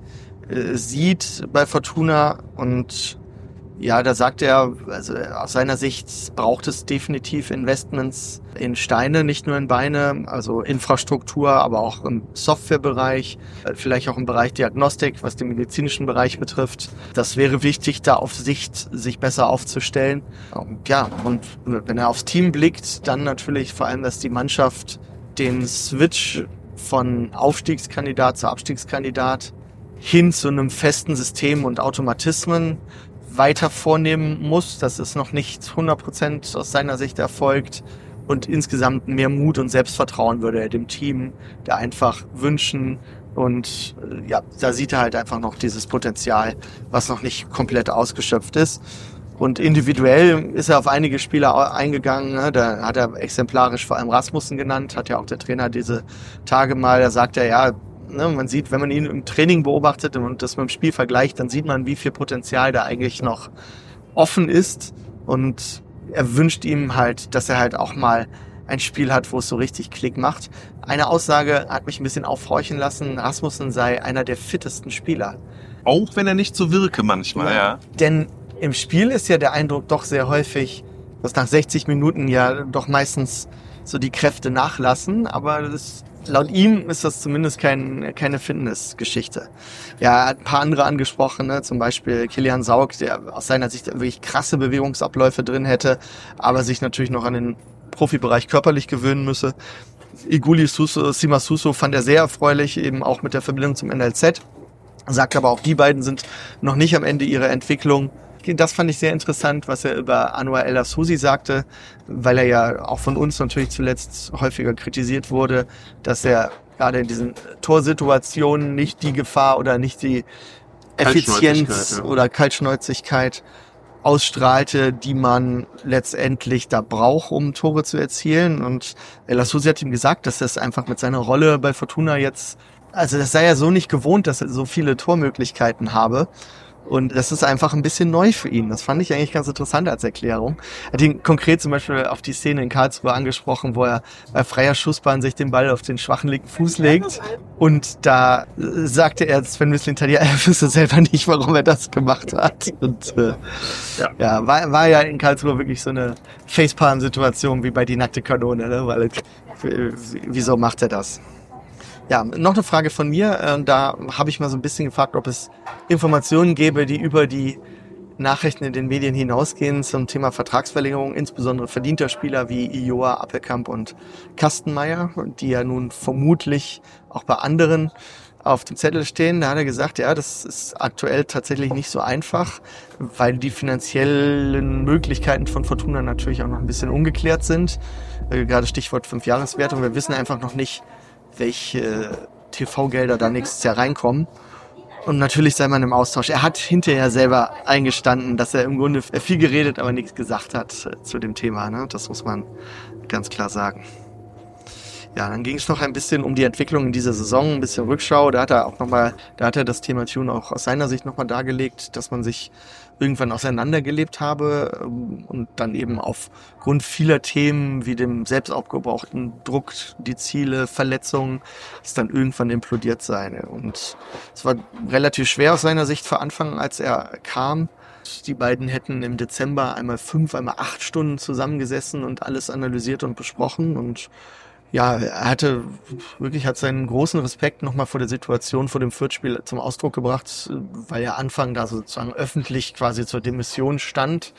sieht bei Fortuna. Und ja, da sagt er, also aus seiner Sicht braucht es definitiv Investments in Steine, nicht nur in Beine, also Infrastruktur, aber auch im Softwarebereich, vielleicht auch im Bereich Diagnostik, was den medizinischen Bereich betrifft. Das wäre wichtig, da auf Sicht sich besser aufzustellen. Ja, und wenn er aufs Team blickt, dann natürlich vor allem, dass die Mannschaft den Switch von Aufstiegskandidat zu Abstiegskandidat hin zu einem festen System und Automatismen weiter vornehmen muss. Das ist noch nicht 100% aus seiner Sicht erfolgt. Und insgesamt mehr Mut und Selbstvertrauen würde er dem Team da einfach wünschen. Und da sieht er halt einfach noch dieses Potenzial, was noch nicht komplett ausgeschöpft ist. Und individuell ist er auf einige Spieler eingegangen. Ne? Da hat er exemplarisch vor allem Rasmussen genannt, hat ja auch der Trainer diese Tage mal. Da sagt er, man sieht, wenn man ihn im Training beobachtet und das mit dem Spiel vergleicht, dann sieht man, wie viel Potenzial da eigentlich noch offen ist. Und er wünscht ihm halt, dass er halt auch mal ein Spiel hat, wo es so richtig Klick macht. Eine Aussage hat mich ein bisschen aufhorchen lassen, Rasmussen sei einer der fittesten Spieler. Auch wenn er nicht so wirke manchmal, ja. Denn im Spiel ist ja der Eindruck doch sehr häufig, dass nach 60 Minuten ja doch meistens so die Kräfte nachlassen, aber laut ihm ist das zumindest keine Fitnessgeschichte. Ja, er hat ein paar andere angesprochen, ne? Zum Beispiel Kilian Saug, der aus seiner Sicht wirklich krasse Bewegungsabläufe drin hätte, aber sich natürlich noch an den Profibereich körperlich gewöhnen müsse. Iguli Sima Suso fand er sehr erfreulich, eben auch mit der Verbindung zum NLZ. Sagt aber auch, die beiden sind noch nicht am Ende ihrer Entwicklung. Das fand ich sehr interessant, was er über Anwar El Asozi sagte, weil er ja auch von uns natürlich zuletzt häufiger kritisiert wurde, dass er gerade in diesen Torsituationen nicht die Gefahr oder nicht die Effizienz oder Kaltschnäuzigkeit ausstrahlte, die man letztendlich da braucht, um Tore zu erzielen. Und El Asozi hat ihm gesagt, dass das einfach mit seiner Rolle bei Fortuna jetzt, also das sei ja so nicht gewohnt, dass er so viele Tormöglichkeiten habe. Und das ist einfach ein bisschen neu für ihn. Das fand ich eigentlich ganz interessant als Erklärung. Er hat ihn konkret zum Beispiel auf die Szene in Karlsruhe angesprochen, wo er bei freier Schussbahn sich den Ball auf den schwachen linken Fuß legt. Und da sagte er, Sven Mislintat, er wüsste selber nicht, warum er das gemacht hat. Und war ja in Karlsruhe wirklich so eine Facepalm-Situation wie bei Die nackte Kanone, ne? Weil wieso macht er das? Ja, noch eine Frage von mir. Da habe ich mal so ein bisschen gefragt, ob es Informationen gäbe, die über die Nachrichten in den Medien hinausgehen zum Thema Vertragsverlängerung, insbesondere verdienter Spieler wie Ijoa, Appelkamp und Kastenmeier, die ja nun vermutlich auch bei anderen auf dem Zettel stehen. Da hat er gesagt, ja, das ist aktuell tatsächlich nicht so einfach, weil die finanziellen Möglichkeiten von Fortuna natürlich auch noch ein bisschen ungeklärt sind. Gerade Stichwort 5-Jahreswert, und wir wissen einfach noch nicht, welche TV-Gelder da nächstes Jahr reinkommen. Und natürlich sei man im Austausch. Er hat hinterher selber eingestanden, dass er im Grunde viel geredet, aber nichts gesagt hat zu dem Thema. Ne? Das muss man ganz klar sagen. Ja, dann ging es noch ein bisschen um die Entwicklung in dieser Saison, ein bisschen Rückschau. Da hat er das Thema Thune auch aus seiner Sicht nochmal dargelegt, dass man sich irgendwann auseinandergelebt habe und dann eben aufgrund vieler Themen wie dem selbst aufgebrauchten Druck, die Ziele, Verletzungen, es dann irgendwann implodiert sei. Und es war relativ schwer aus seiner Sicht vor Anfang, als er kam. Die beiden hätten im Dezember einmal 5, einmal 8 Stunden zusammengesessen und alles analysiert und besprochen. Und ja, er hat seinen großen Respekt nochmal vor der Situation vor dem Fürth-Spiel zum Ausdruck gebracht, weil er Anfang da sozusagen öffentlich quasi zur Demission stand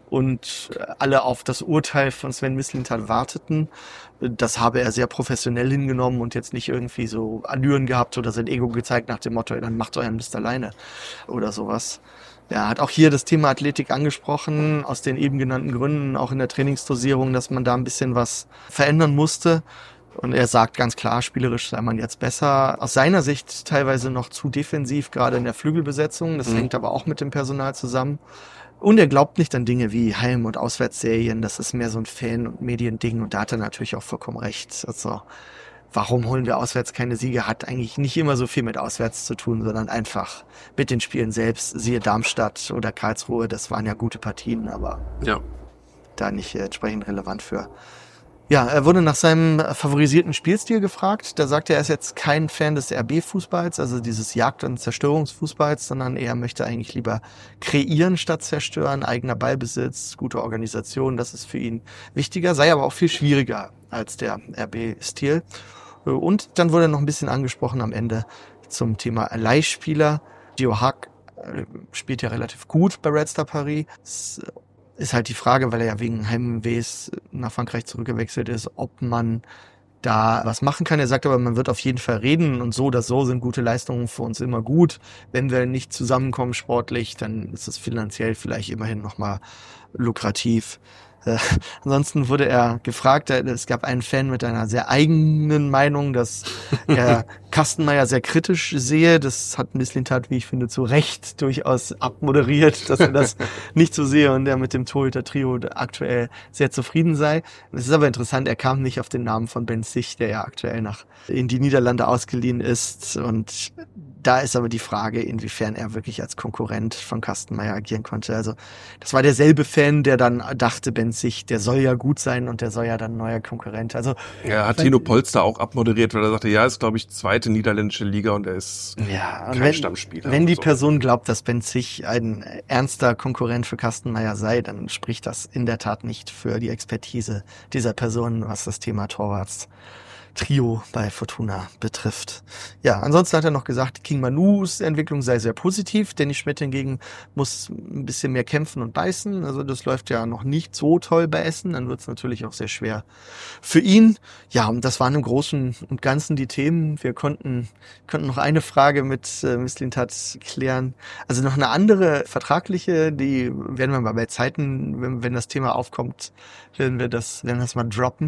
und alle auf das Urteil von Sven Mislintat warteten. Das habe er sehr professionell hingenommen und jetzt nicht irgendwie so Allüren gehabt oder sein Ego gezeigt nach dem Motto, dann macht euren Mist alleine oder sowas. Er hat auch hier das Thema Athletik angesprochen, aus den eben genannten Gründen, auch in der Trainingsdosierung, dass man da ein bisschen was verändern musste. Und er sagt ganz klar, spielerisch sei man jetzt besser. Aus seiner Sicht teilweise noch zu defensiv, gerade in der Flügelbesetzung. Das hängt aber auch mit dem Personal zusammen. Und er glaubt nicht an Dinge wie Heim- und Auswärtsserien. Das ist mehr so ein Fan- und Mediending. Und da hat er natürlich auch vollkommen recht. Also, warum holen wir auswärts keine Siege? Hat eigentlich nicht immer so viel mit auswärts zu tun, sondern einfach mit den Spielen selbst. Siehe Darmstadt oder Karlsruhe, das waren ja gute Partien, aber ja, da nicht entsprechend relevant für. Ja, er wurde nach seinem favorisierten Spielstil gefragt. Da sagte er, ist jetzt kein Fan des RB-Fußballs, also dieses Jagd- und Zerstörungsfußballs, sondern er möchte eigentlich lieber kreieren statt zerstören, eigener Ballbesitz, gute Organisation, das ist für ihn wichtiger, sei aber auch viel schwieriger als der RB-Stil. Und dann wurde noch ein bisschen angesprochen am Ende zum Thema Leihspieler. Gio Hack spielt ja relativ gut bei Red Star Paris. Ist halt die Frage, weil er ja wegen Heimwehs nach Frankreich zurückgewechselt ist, ob man da was machen kann. Er sagt aber, man wird auf jeden Fall reden und so oder so sind gute Leistungen für uns immer gut. Wenn wir nicht zusammenkommen sportlich, dann ist es finanziell vielleicht immerhin nochmal lukrativ. Ansonsten wurde er gefragt, es gab einen Fan mit einer sehr eigenen Meinung, dass er Kastenmeier sehr kritisch sehe. Das hat Mislintat, wie ich finde, zu Recht durchaus abmoderiert, dass er das nicht so sehe und er mit dem Torhüter-Trio aktuell sehr zufrieden sei. Es ist aber interessant, er kam nicht auf den Namen von Ben Zich, der ja aktuell in die Niederlande ausgeliehen ist, und da ist aber die Frage, inwiefern er wirklich als Konkurrent von Kastenmeier agieren konnte. Also das war derselbe Fan, der dann dachte, Ben Zich, der soll ja gut sein und der soll ja dann ein neuer Konkurrent. Also er hat Tino Polster auch abmoderiert, weil er sagte, ja, ist glaube ich zweite niederländische Liga und er ist kein Stammspieler. Wenn die Person glaubt, dass Ben Zich ein ernster Konkurrent für Kastenmeier sei, dann spricht das in der Tat nicht für die Expertise dieser Person, was das Thema Torwarts-Trio bei Fortuna betrifft. Ja, ansonsten hat er noch gesagt, King Manus Entwicklung sei sehr positiv. Danny Schmidt hingegen muss ein bisschen mehr kämpfen und beißen. Also das läuft ja noch nicht so toll bei Essen. Dann wird es natürlich auch sehr schwer für ihn. Ja, und das waren im Großen und Ganzen die Themen. Wir konnten noch eine Frage mit Mislintat klären. Also noch eine andere vertragliche, die werden wir mal bei Zeiten, wenn das Thema aufkommt, werden wir das mal droppen.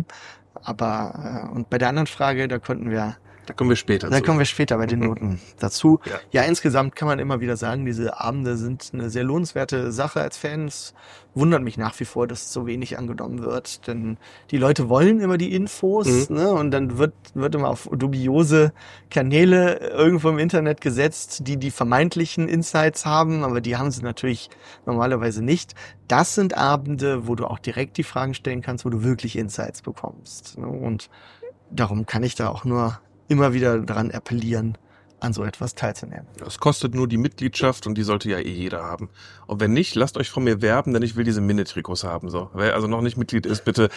Aber und bei der anderen Frage, da kommen wir später bei den Noten dazu. Ja, insgesamt kann man immer wieder sagen, diese Abende sind eine sehr lohnenswerte Sache als Fans. Wundert mich nach wie vor, dass so wenig angenommen wird, denn die Leute wollen immer die Infos, ne? Und dann wird immer auf dubiose Kanäle irgendwo im Internet gesetzt, die vermeintlichen Insights haben, aber die haben sie natürlich normalerweise nicht. Das sind Abende, wo du auch direkt die Fragen stellen kannst, wo du wirklich Insights bekommst, ne? Und darum kann ich da auch nur immer wieder daran appellieren, an so etwas teilzunehmen. Es kostet nur die Mitgliedschaft und die sollte ja jeder haben. Und wenn nicht, lasst euch von mir werben, denn ich will diese Mini-Trikots haben. So. Wer also noch nicht Mitglied ist, bitte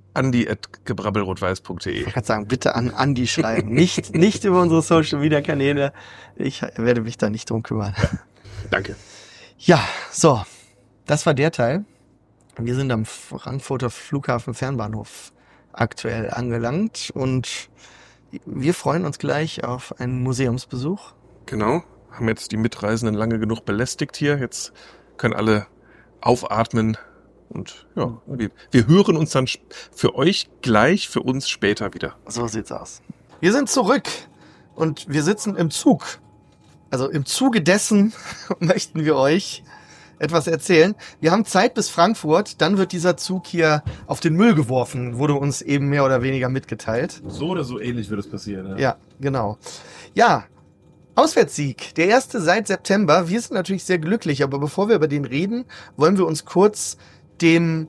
andi@gebrabbelrotweiß.de. Ich kann sagen, bitte an Andi schreiben. nicht über unsere Social-Media-Kanäle. Ich werde mich da nicht drum kümmern. Ja. Danke. Ja, so. Das war der Teil. Wir sind am Frankfurter Flughafen Fernbahnhof aktuell angelangt und wir freuen uns gleich auf einen Museumsbesuch. Genau, haben jetzt die Mitreisenden lange genug belästigt hier. Jetzt können alle aufatmen und ja, wir hören uns dann für euch gleich, für uns später wieder. So sieht's aus. Wir sind zurück und wir sitzen im Zug. Also im Zuge dessen möchten wir euch etwas erzählen. Wir haben Zeit bis Frankfurt, dann wird dieser Zug hier auf den Müll geworfen, wurde uns eben mehr oder weniger mitgeteilt. So oder so ähnlich wird es passieren. Ja, ja, genau. Ja, Auswärtssieg, der erste seit September. Wir sind natürlich sehr glücklich, aber bevor wir über den reden, wollen wir uns kurz dem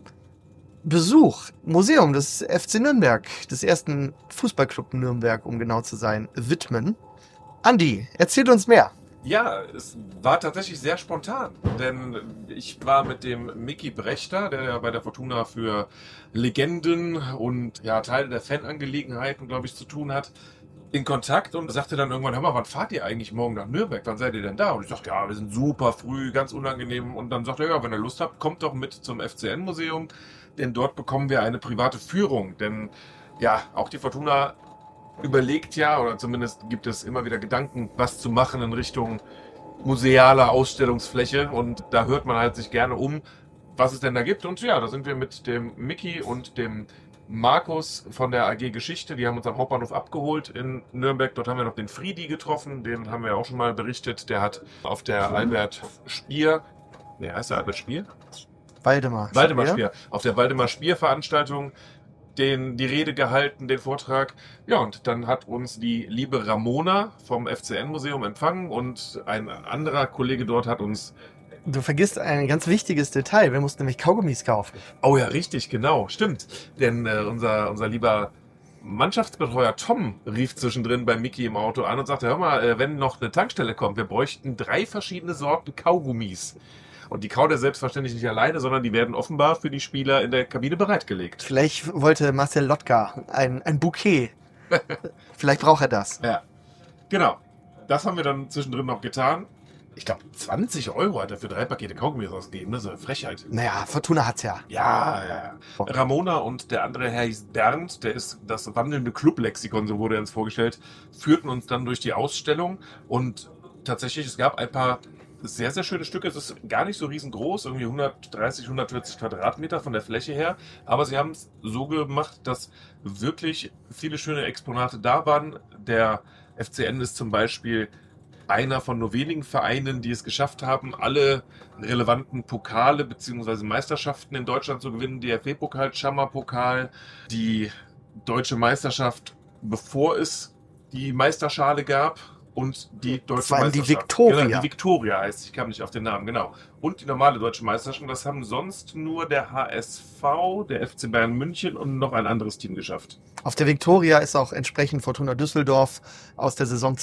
Besuch, Museum des FC Nürnberg, des ersten Fußballclub Nürnberg, um genau zu sein, widmen. Andi, erzähl uns mehr. Ja, es war tatsächlich sehr spontan, denn ich war mit dem Micky Brechter, der ja bei der Fortuna für Legenden und ja Teile der Fanangelegenheiten, glaube ich, zu tun hat, in Kontakt und sagte dann irgendwann, hör mal, wann fahrt ihr eigentlich morgen nach Nürnberg? Wann seid ihr denn da? Und ich sagte, ja, wir sind super früh, ganz unangenehm. Und dann sagte er, ja, wenn ihr Lust habt, kommt doch mit zum FCN-Museum, denn dort bekommen wir eine private Führung. Denn ja, auch die Fortuna überlegt ja, oder zumindest gibt es immer wieder Gedanken, was zu machen in Richtung musealer Ausstellungsfläche. Und da hört man halt sich gerne um, was es denn da gibt. Und ja, da sind wir mit dem Micky und dem Markus von der AG Geschichte, die haben uns am Hauptbahnhof abgeholt in Nürnberg. Dort haben wir noch den Friedi getroffen, den haben wir auch schon mal berichtet. Der hat auf der Albert Spier, heißt der Albert Spier? Waldemar Spier. Auf der Waldemar Spier Veranstaltung die Rede gehalten, den Vortrag. Ja, und dann hat uns die liebe Ramona vom FCN-Museum empfangen und ein anderer Kollege dort hat uns... Du vergisst ein ganz wichtiges Detail. Wir mussten nämlich Kaugummis kaufen. Oh ja, richtig, genau, stimmt. Denn unser lieber Mannschaftsbetreuer Tom rief zwischendrin bei Micky im Auto an und sagte, hör mal, wenn noch eine Tankstelle kommt, wir bräuchten 3 verschiedene Sorten Kaugummis. Und die kaut er selbstverständlich nicht alleine, sondern die werden offenbar für die Spieler in der Kabine bereitgelegt. Vielleicht wollte Marcel Lotka ein Bouquet. Vielleicht braucht er das. Ja, genau. Das haben wir dann zwischendrin noch getan. Ich glaube, 20 € hat er für 3 Pakete Kaugummis ausgegeben. Das ist eine Frechheit. Naja, Fortuna hat's ja. Ja. Ramona und der andere Herr hieß Bernd, der ist das wandelnde Clublexikon, so wurde er uns vorgestellt, führten uns dann durch die Ausstellung. Und tatsächlich, es gab ein paar sehr, sehr schöne Stücke. Es ist gar nicht so riesengroß, irgendwie 130, 140 Quadratmeter von der Fläche her. Aber sie haben es so gemacht, dass wirklich viele schöne Exponate da waren. Der FCN ist zum Beispiel einer von nur wenigen Vereinen, die es geschafft haben, alle relevanten Pokale bzw. Meisterschaften in Deutschland zu gewinnen. DFB-Pokal, Chammer-Pokal, die Deutsche Meisterschaft, bevor es die Meisterschale gab. Und die deutsche Meisterschaft. Die Viktoria. Genau, die Viktoria heißt, ich kam nicht auf den Namen, genau. Und die normale deutsche Meisterschaft, das haben sonst nur der HSV, der FC Bayern München und noch ein anderes Team geschafft. Auf der Viktoria ist auch entsprechend Fortuna Düsseldorf aus der Saison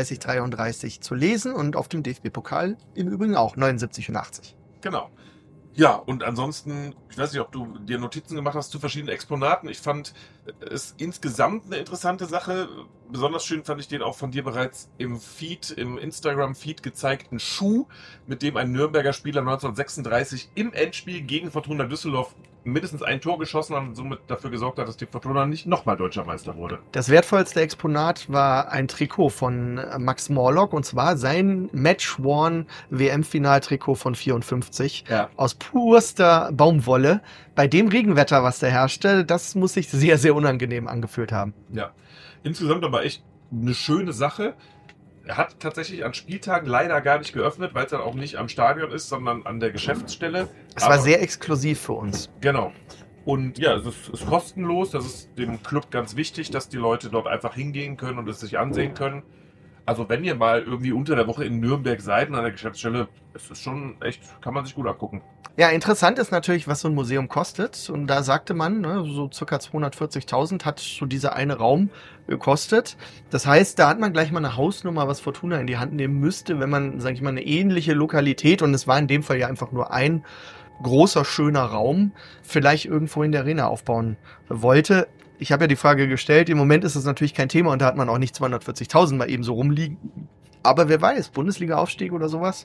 32-33 zu lesen und auf dem DFB-Pokal im Übrigen auch 79 und 80. Genau. Ja, und ansonsten, ich weiß nicht, ob du dir Notizen gemacht hast zu verschiedenen Exponaten. Ich fand es insgesamt eine interessante Sache. Besonders schön fand ich den auch von dir bereits im Instagram-Feed gezeigten Schuh, mit dem ein Nürnberger Spieler 1936 im Endspiel gegen Fortuna Düsseldorf mindestens ein Tor geschossen hat und somit dafür gesorgt hat, dass die Fortuna nicht nochmal deutscher Meister wurde. Das wertvollste Exponat war ein Trikot von Max Morlock, und zwar sein Match-Worn WM-Final-Trikot von 54 aus purster Baumwolle. Bei dem Regenwetter, was da herrschte, das muss sich sehr, sehr unangenehm angefühlt haben. Ja, insgesamt aber echt eine schöne Sache. Er hat tatsächlich an Spieltagen leider gar nicht geöffnet, weil es dann auch nicht am Stadion ist, sondern an der Geschäftsstelle. Es war sehr exklusiv für uns. Genau. Und ja, es ist kostenlos. Das ist dem Club ganz wichtig, dass die Leute dort einfach hingehen können und es sich ansehen können. Also wenn ihr mal irgendwie unter der Woche in Nürnberg seid und an der Geschäftsstelle, es ist schon echt, kann man sich gut angucken. Ja, interessant ist natürlich, was so ein Museum kostet. Und da sagte man, so ca. 240.000 hat so dieser eine Raum gekostet. Das heißt, da hat man gleich mal eine Hausnummer, was Fortuna in die Hand nehmen müsste, wenn man, sag ich mal, eine ähnliche Lokalität, und es war in dem Fall ja einfach nur ein großer, schöner Raum, vielleicht irgendwo in der Arena aufbauen wollte. Ich habe ja die Frage gestellt, im Moment ist das natürlich kein Thema und da hat man auch nicht 240.000 mal eben so rumliegen. Aber wer weiß, Bundesliga-Aufstieg oder sowas?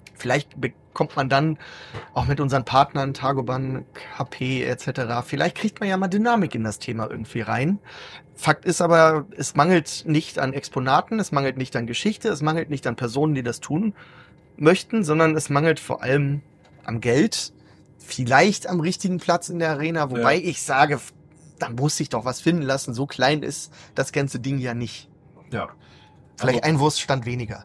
Vielleicht bekommt man dann auch mit unseren Partnern, Targoban, HP etc., vielleicht kriegt man ja mal Dynamik in das Thema irgendwie rein. Fakt ist aber, es mangelt nicht an Exponaten, es mangelt nicht an Geschichte, es mangelt nicht an Personen, die das tun möchten, sondern es mangelt vor allem am Geld, vielleicht am richtigen Platz in der Arena, wobei ich sage, da muss sich doch was finden lassen. So klein ist das ganze Ding ja nicht. Ja. Vielleicht ein Wurststand weniger.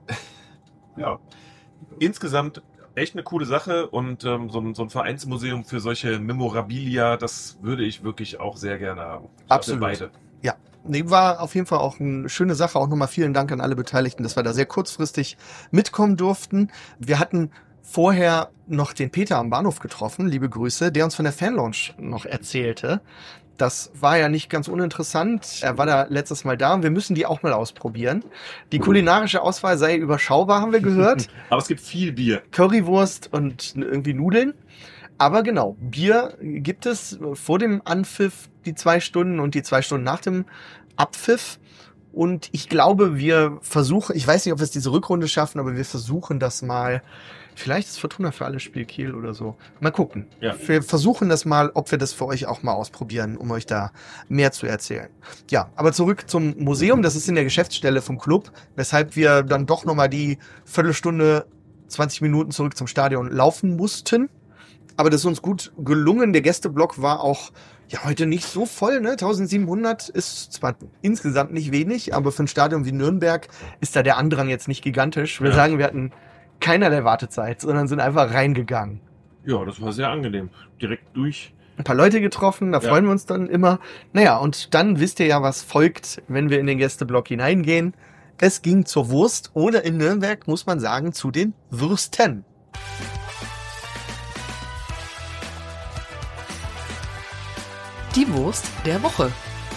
Ja. Insgesamt echt eine coole Sache und so ein Vereinsmuseum für solche Memorabilia, das würde ich wirklich auch sehr gerne haben. Absolut. Beide. Ja, nee, war auf jeden Fall auch eine schöne Sache. Auch nochmal vielen Dank an alle Beteiligten, dass wir da sehr kurzfristig mitkommen durften. Wir hatten vorher noch den Peter am Bahnhof getroffen, liebe Grüße, der uns von der Fanlounge noch erzählte. Das war ja nicht ganz uninteressant. Er war da letztes Mal da und wir müssen die auch mal ausprobieren. Die kulinarische Auswahl sei überschaubar, haben wir gehört. Aber es gibt viel Bier. Currywurst und irgendwie Nudeln. Aber genau, Bier gibt es vor dem Anpfiff die 2 Stunden und die 2 Stunden nach dem Abpfiff. Und ich glaube, wir versuchen, ich weiß nicht, ob wir es diese Rückrunde schaffen, aber wir versuchen das mal. Vielleicht ist Fortuna für alle Spiel Kiel oder so. Mal gucken. Ja. Wir versuchen das mal, ob wir das für euch auch mal ausprobieren, um euch da mehr zu erzählen. Ja, aber zurück zum Museum. Das ist in der Geschäftsstelle vom Club, weshalb wir dann doch nochmal die Viertelstunde, 20 Minuten zurück zum Stadion laufen mussten. Aber das ist uns gut gelungen. Der Gästeblock war auch heute nicht so voll, ne? 1700 ist zwar insgesamt nicht wenig, aber für ein Stadion wie Nürnberg ist da der Andrang jetzt nicht gigantisch. Wir sagen, wir hatten keinerlei Wartezeit, sondern sind einfach reingegangen. Ja, das war sehr angenehm. Direkt durch. Ein paar Leute getroffen, da freuen wir uns dann immer. Naja, und dann wisst ihr ja, was folgt, wenn wir in den Gästeblock hineingehen. Es ging zur Wurst oder in Nürnberg, muss man sagen, zu den Würsten. Die Wurst der Woche.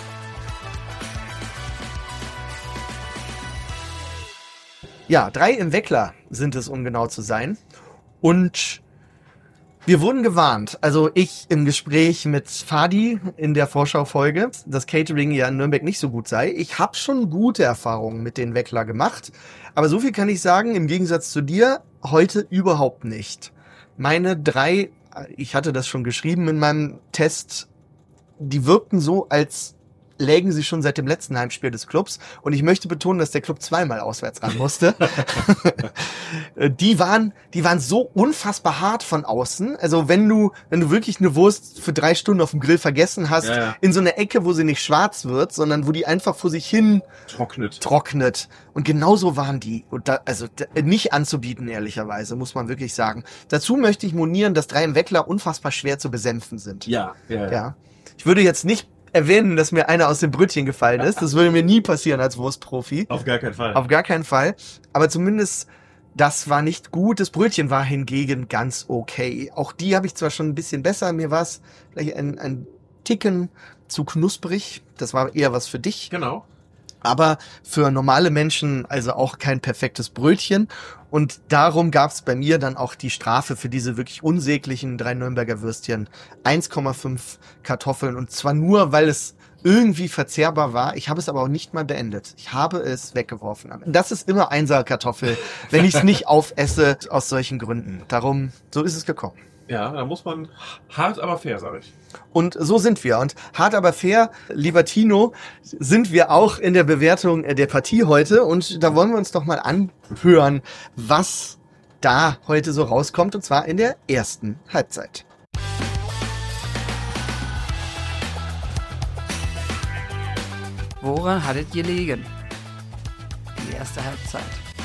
Ja, 3 im Weckler sind es, um genau zu sein. Und wir wurden gewarnt. Also ich im Gespräch mit Fadi in der Vorschaufolge, dass Catering ja in Nürnberg nicht so gut sei. Ich habe schon gute Erfahrungen mit den Weckler gemacht. Aber so viel kann ich sagen, im Gegensatz zu dir, heute überhaupt nicht. Meine 3, ich hatte das schon geschrieben in meinem Test, die wirkten so, als lägen sie schon seit dem letzten Heimspiel des Clubs. Und ich möchte betonen, dass der Club zweimal auswärts ran musste. Die waren so unfassbar hart von außen. Also wenn du wirklich eine Wurst für 3 Stunden auf dem Grill vergessen hast, in so einer Ecke, wo sie nicht schwarz wird, sondern wo die einfach vor sich hin trocknet. Und genauso waren die. Und nicht anzubieten, ehrlicherweise, muss man wirklich sagen. Dazu möchte ich monieren, dass 3 im Weckler unfassbar schwer zu besänftigen sind. Ja. Ich würde jetzt nicht erwähnen, dass mir einer aus dem Brötchen gefallen ist. Das würde mir nie passieren als Wurstprofi. Auf gar keinen Fall. Aber zumindest, das war nicht gut. Das Brötchen war hingegen ganz okay. Auch die habe ich zwar schon ein bisschen besser. Mir war es vielleicht ein Ticken zu knusprig. Das war eher was für dich. Genau. Aber für normale Menschen also auch kein perfektes Brötchen. Und darum gab es bei mir dann auch die Strafe für diese wirklich unsäglichen 3 Nürnberger Würstchen. 1,5 Kartoffeln. Und zwar nur, weil es irgendwie verzehrbar war. Ich habe es aber auch nicht mal beendet. Ich habe es weggeworfen. Das ist immer Einser-Kartoffel, wenn ich es nicht aufesse, aus solchen Gründen. Darum, so ist es gekommen. Ja, da muss man hart, aber fair, sage ich. Und so sind wir. Und hart, aber fair, lieber Tino, sind wir auch in der Bewertung der Partie heute. Und da wollen wir uns doch mal anhören, was da heute so rauskommt. Und zwar in der ersten Halbzeit. Woran hattet ihr gelegen? Die erste Halbzeit.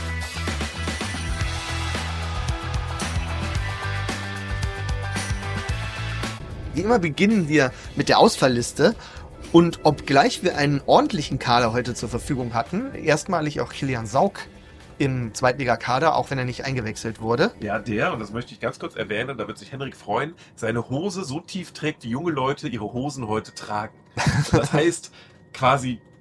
Wie immer beginnen wir mit der Ausfallliste. Und obgleich wir einen ordentlichen Kader heute zur Verfügung hatten, erstmalig auch Kilian Saug im Zweitligakader, auch wenn er nicht eingewechselt wurde. Ja, und das möchte ich ganz kurz erwähnen, da wird sich Henrik freuen, seine Hose so tief trägt, wie junge Leute ihre Hosen heute tragen. Das heißt quasi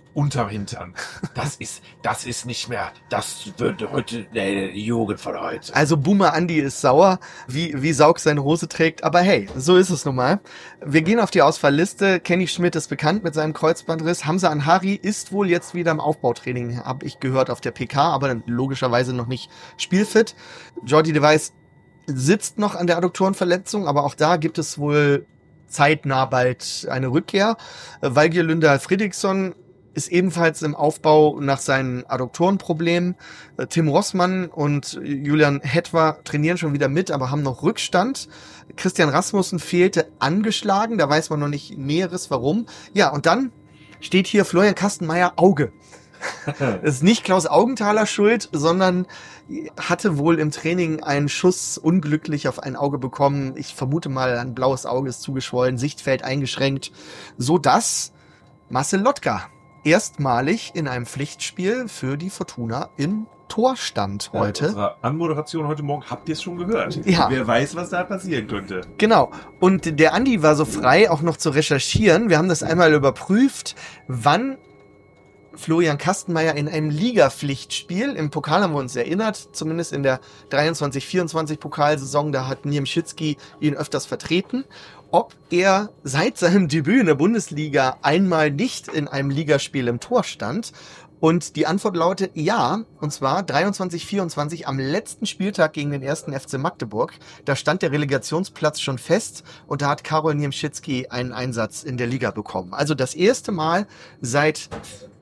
unterm Hintern. Das ist nicht mehr, das wird heute die Jugend von heute. Also Boomer Andi ist sauer, wie Saug seine Hose trägt, aber hey, so ist es nun mal. Wir gehen auf die Ausfallliste. Kenny Schmidt ist bekannt mit seinem Kreuzbandriss. Hamza Anhari ist wohl jetzt wieder im Aufbautraining, habe ich gehört auf der PK, aber dann logischerweise noch nicht spielfit. Jordi de Wijs sitzt noch an der Adduktorenverletzung, aber auch da gibt es wohl zeitnah bald eine Rückkehr. Valgir Lünder Fredriksson ist ebenfalls im Aufbau nach seinen Adduktorenproblemen. Tim Rossmann und Julian Hetwa trainieren schon wieder mit, aber haben noch Rückstand. Christian Rasmussen fehlte angeschlagen, da weiß man noch nicht Näheres, warum. Ja, und dann steht hier Florian Kastenmeier Auge. Das ist nicht Klaus Augenthaler schuld, sondern hatte wohl im Training einen Schuss unglücklich auf ein Auge bekommen. Ich vermute mal, ein blaues Auge ist zugeschwollen, Sichtfeld eingeschränkt, so dass Marcel Lotka erstmalig in einem Pflichtspiel für die Fortuna im Tor stand heute. In unserer Anmoderation heute Morgen habt ihr es schon gehört. Ja. Wer weiß, was da passieren könnte. Genau. Und der Andi war so frei, auch noch zu recherchieren. Wir haben das einmal überprüft, wann Florian Kastenmeier in einem Liga-Pflichtspiel, im Pokal haben wir uns erinnert, zumindest in der 23-24 Pokalsaison, da hat Niemczycki ihn öfters vertreten, ob er seit seinem Debüt in der Bundesliga einmal nicht in einem Ligaspiel im Tor stand. Und die Antwort lautet ja, und zwar 23-24 am letzten Spieltag gegen den 1. FC Magdeburg. Da stand der Relegationsplatz schon fest und da hat Karol Niemczycki einen Einsatz in der Liga bekommen. Also das erste Mal seit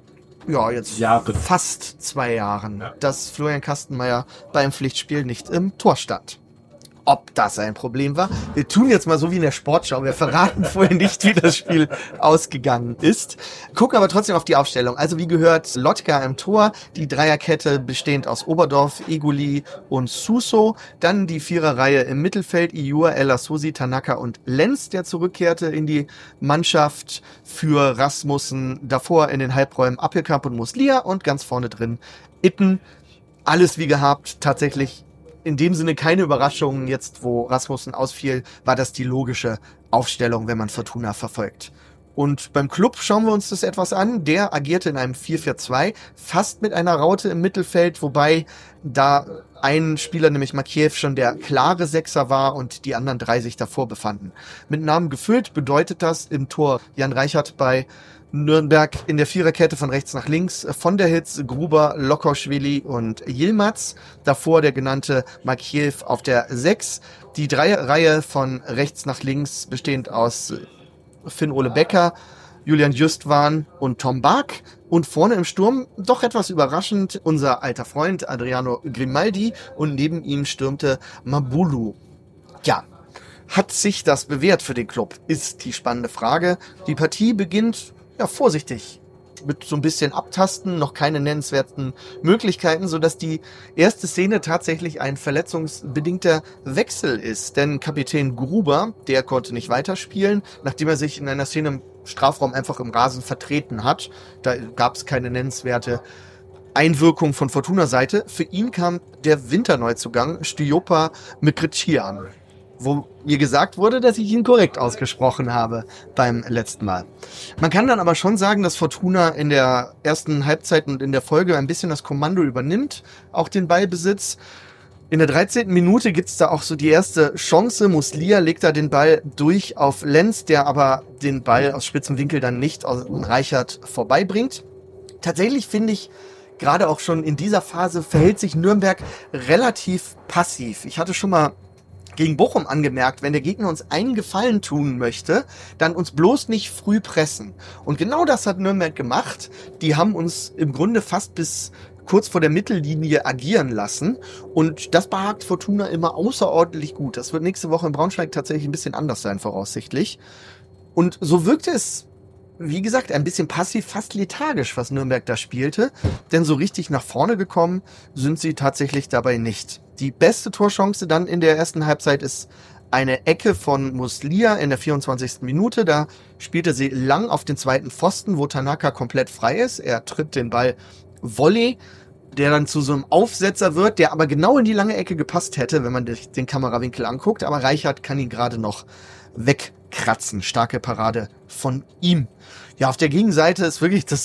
fast 2 Jahren, dass Florian Kastenmeier beim Pflichtspiel nicht im Tor stand. Ob das ein Problem war? Wir tun jetzt mal so wie in der Sportschau. Wir verraten vorher nicht, wie das Spiel ausgegangen ist. Gucken aber trotzdem auf die Aufstellung. Also wie gehört, Lotka im Tor, die Dreierkette bestehend aus Oberdorf, Eguli und Suso. Dann die Viererreihe im Mittelfeld, Iur, El Asosi, Tanaka und Lenz, der zurückkehrte in die Mannschaft für Rasmussen. Davor in den Halbräumen Appelkamp und Muslia und ganz vorne drin Itten. Alles wie gehabt, tatsächlich in dem Sinne keine Überraschungen. Jetzt, wo Rasmussen ausfiel, war das die logische Aufstellung, wenn man Fortuna verfolgt. Und beim Club schauen wir uns das etwas an. Der agierte in einem 4-4-2, fast mit einer Raute im Mittelfeld, wobei da ein Spieler, nämlich Makiev, schon der klare Sechser war und die anderen 3 sich davor befanden. Mit Namen gefüllt bedeutet das im Tor Jan Reichert bei Nürnberg in der Viererkette von rechts nach links, von der Hitz, Gruber, Lokoschwili und Yilmaz. Davor der genannte Makiev auf der 6. Die Dreierreihe von rechts nach links bestehend aus Finn-Ole Becker, Julian Justwan und Tom Bark. Und vorne im Sturm, doch etwas überraschend, unser alter Freund Adriano Grimaldi und neben ihm stürmte Mabulu. Ja, hat sich das bewährt für den Club, ist die spannende Frage. Die Partie beginnt vorsichtig mit so ein bisschen Abtasten, noch keine nennenswerten Möglichkeiten, sodass die erste Szene tatsächlich ein verletzungsbedingter Wechsel ist. Denn Kapitän Gruber, der konnte nicht weiterspielen, nachdem er sich in einer Szene im Strafraum einfach im Rasen vertreten hat. Da gab es keine nennenswerte Einwirkung von Fortuna-Seite. Für ihn kam der Winterneuzugang Styopa Mkričian, wo mir gesagt wurde, dass ich ihn korrekt ausgesprochen habe beim letzten Mal. Man kann dann aber schon sagen, dass Fortuna in der ersten Halbzeit und in der Folge ein bisschen das Kommando übernimmt, auch den Ballbesitz. In der 13. Minute gibt's da auch so die erste Chance. Muslia legt da den Ball durch auf Lenz, der aber den Ball aus spitzem Winkel dann nicht an Reichert vorbeibringt. Tatsächlich finde ich, gerade auch schon in dieser Phase verhält sich Nürnberg relativ passiv. Ich hatte schon mal gegen Bochum angemerkt, wenn der Gegner uns einen Gefallen tun möchte, dann uns bloß nicht früh pressen. Und genau das hat Nürnberg gemacht. Die haben uns im Grunde fast bis kurz vor der Mittellinie agieren lassen. Und das behagt Fortuna immer außerordentlich gut. Das wird nächste Woche in Braunschweig tatsächlich ein bisschen anders sein, voraussichtlich. Und so wirkte es, wie gesagt, ein bisschen passiv, fast lethargisch, was Nürnberg da spielte. Denn so richtig nach vorne gekommen sind sie tatsächlich dabei nicht. Die beste Torchance dann in der ersten Halbzeit ist eine Ecke von Muslia in der 24. Minute. Da spielte sie lang auf den zweiten Pfosten, wo Tanaka komplett frei ist. Er tritt den Ball Volley, der dann zu so einem Aufsetzer wird, der aber genau in die lange Ecke gepasst hätte, wenn man den Kamerawinkel anguckt. Aber Reichert kann ihn gerade noch wegkratzen. Starke Parade von ihm. Ja, auf der Gegenseite ist wirklich das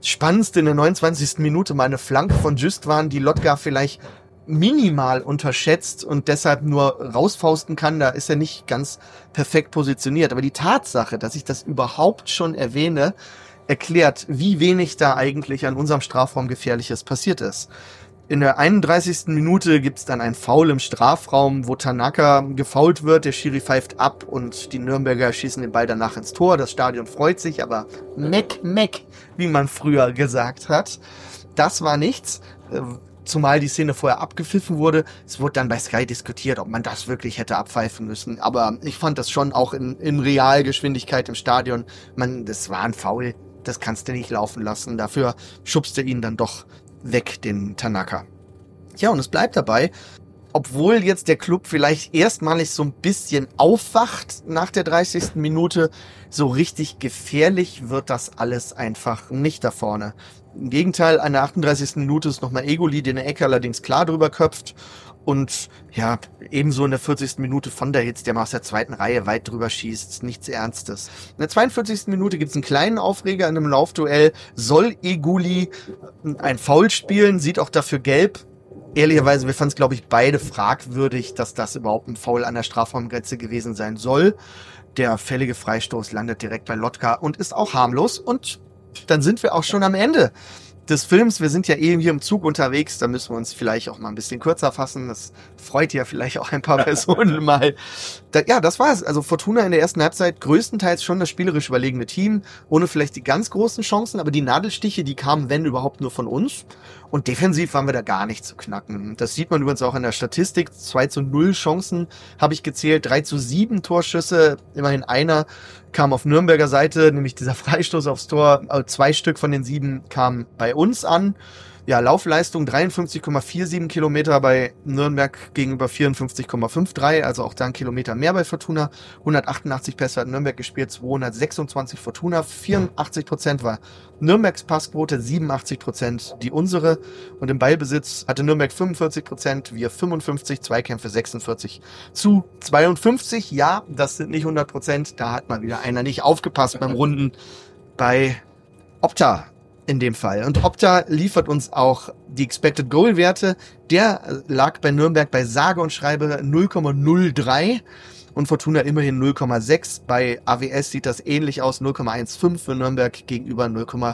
Spannendste in der 29. Minute mal eine Flanke von Justwan, die Lotka vielleicht minimal unterschätzt und deshalb nur rausfausten kann. Da ist er nicht ganz perfekt positioniert. Aber die Tatsache, dass ich das überhaupt schon erwähne, erklärt, wie wenig da eigentlich an unserem Strafraum Gefährliches passiert ist. In der 31. Minute gibt's dann ein Foul im Strafraum, wo Tanaka gefoult wird. Der Schiri pfeift ab und die Nürnberger schießen den Ball danach ins Tor. Das Stadion freut sich, aber Meck, wie man früher gesagt hat. Das war nichts. Zumal die Szene vorher abgepfiffen wurde. Es wurde dann bei Sky diskutiert, ob man das wirklich hätte abpfeifen müssen. Aber ich fand das schon auch in Realgeschwindigkeit im Stadion. Das war ein Foul. Das kannst du nicht laufen lassen. Dafür schubst du ihn dann doch weg, den Tanaka. Ja, und es bleibt dabei, obwohl jetzt der Club vielleicht erstmalig so ein bisschen aufwacht nach der 30. Minute, so richtig gefährlich wird das alles einfach nicht da vorne. Im Gegenteil, an der 38. Minute ist nochmal Egoli, den der Ecke allerdings klar drüber köpft. Und ja, ebenso in der 40. Minute von der Hitz, der mal aus der zweiten Reihe weit drüber schießt. Nichts Ernstes. In der 42. Minute gibt's einen kleinen Aufreger in einem Laufduell. Soll Egoli ein Foul spielen, sieht auch dafür gelb. Ehrlicherweise, wir fanden es, glaube ich, beide fragwürdig, dass das überhaupt ein Foul an der Strafraumgrenze gewesen sein soll. Der fällige Freistoß landet direkt bei Lotka und ist auch harmlos. Und dann sind wir auch schon am Ende des Films. Wir sind ja eben hier im Zug unterwegs, da müssen wir uns vielleicht auch mal ein bisschen kürzer fassen. Das freut ja vielleicht auch ein paar Personen mal. Das war's. Also Fortuna in der ersten Halbzeit größtenteils schon das spielerisch überlegene Team, ohne vielleicht die ganz großen Chancen, aber die Nadelstiche, die kamen, wenn überhaupt, nur von uns. Und defensiv waren wir da gar nicht zu knacken. Das sieht man übrigens auch in der Statistik. 2:0 Chancen habe ich gezählt, 3:7 Torschüsse, immerhin einer kam auf Nürnberger Seite, nämlich dieser Freistoß aufs Tor. 2 Stück von den 7 kamen bei uns an. Ja, Laufleistung 53,47 Kilometer bei Nürnberg gegenüber 54,53, also auch da ein Kilometer mehr bei Fortuna. 188 Pässe hat Nürnberg gespielt, 226 Fortuna, 84% war Nürnbergs Passquote, 87% die unsere. Und im Ballbesitz hatte Nürnberg 45%, wir 55, Zweikämpfe 46:52. Ja, das sind nicht 100%, da hat mal wieder einer nicht aufgepasst beim Runden bei Opta. In dem Fall. Und Opta liefert uns auch die Expected Goal Werte. Der lag bei Nürnberg bei sage und schreibe 0,03 und Fortuna immerhin 0,6. Bei AWS sieht das ähnlich aus, 0,15 für Nürnberg gegenüber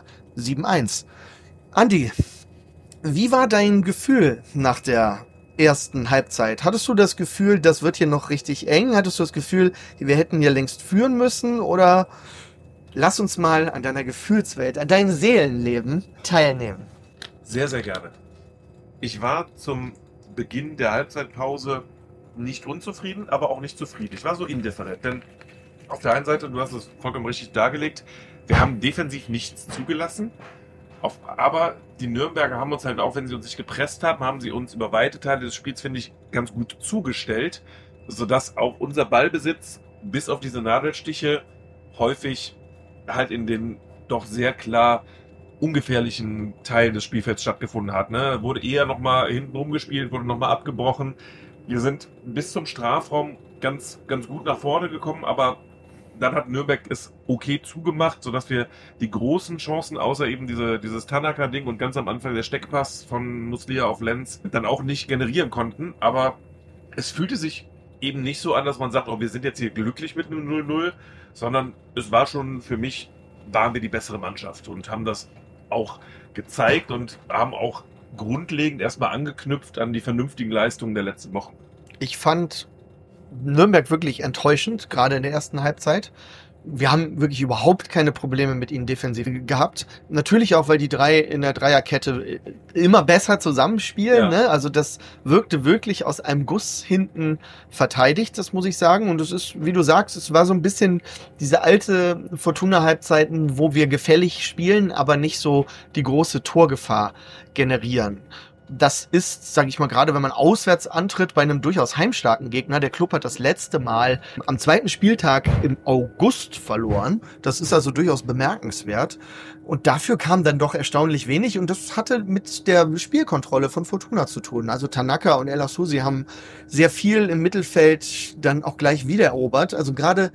0,71. Andi, wie war dein Gefühl nach der ersten Halbzeit? Hattest du das Gefühl, das wird hier noch richtig eng? Hattest du das Gefühl, wir hätten hier längst führen müssen? Oder lass uns mal an deiner Gefühlswelt, an deinem Seelenleben teilnehmen. Sehr, sehr gerne. Ich war zum Beginn der Halbzeitpause nicht unzufrieden, aber auch nicht zufrieden. Ich war so indifferent, denn auf der einen Seite, du hast es vollkommen richtig dargelegt, wir haben defensiv nichts zugelassen, aber die Nürnberger haben uns halt auch, wenn sie uns nicht gepresst haben, haben sie uns über weite Teile des Spiels, finde ich, ganz gut zugestellt, sodass auch unser Ballbesitz bis auf diese Nadelstiche häufig halt in den doch sehr klar ungefährlichen Teilen des Spielfelds stattgefunden hat. Ne? Wurde eher nochmal hinten rumgespielt, wurde nochmal abgebrochen. Wir sind bis zum Strafraum ganz, ganz gut nach vorne gekommen, aber dann hat Nürnberg es okay zugemacht, sodass wir die großen Chancen, außer eben dieses Tanaka-Ding und ganz am Anfang der Steckpass von Muslia auf Lenz, dann auch nicht generieren konnten. Aber es fühlte sich eben nicht so an, dass man sagt, oh, wir sind jetzt hier glücklich mit einem 0-0, sondern es war schon für mich, waren wir die bessere Mannschaft und haben das auch gezeigt und haben auch grundlegend erstmal angeknüpft an die vernünftigen Leistungen der letzten Wochen. Ich fand Nürnberg wirklich enttäuschend, gerade in der ersten Halbzeit. Wir haben wirklich überhaupt keine Probleme mit ihnen defensiv gehabt. Natürlich auch, weil die drei in der Dreierkette immer besser zusammenspielen. Ja. Ne? Also das wirkte wirklich aus einem Guss hinten verteidigt, das muss ich sagen. Und es ist, wie du sagst, es war so ein bisschen diese alte Fortuna-Halbzeiten, wo wir gefällig spielen, aber nicht so die große Torgefahr generieren. Das ist, sage ich mal, gerade wenn man auswärts antritt bei einem durchaus heimstarken Gegner. Der Club hat das letzte Mal am 2. Spieltag im August verloren. Das ist also durchaus bemerkenswert. Und dafür kam dann doch erstaunlich wenig. Und das hatte mit der Spielkontrolle von Fortuna zu tun. Also Tanaka und El Asouzi haben sehr viel im Mittelfeld dann auch gleich wiedererobert. Also gerade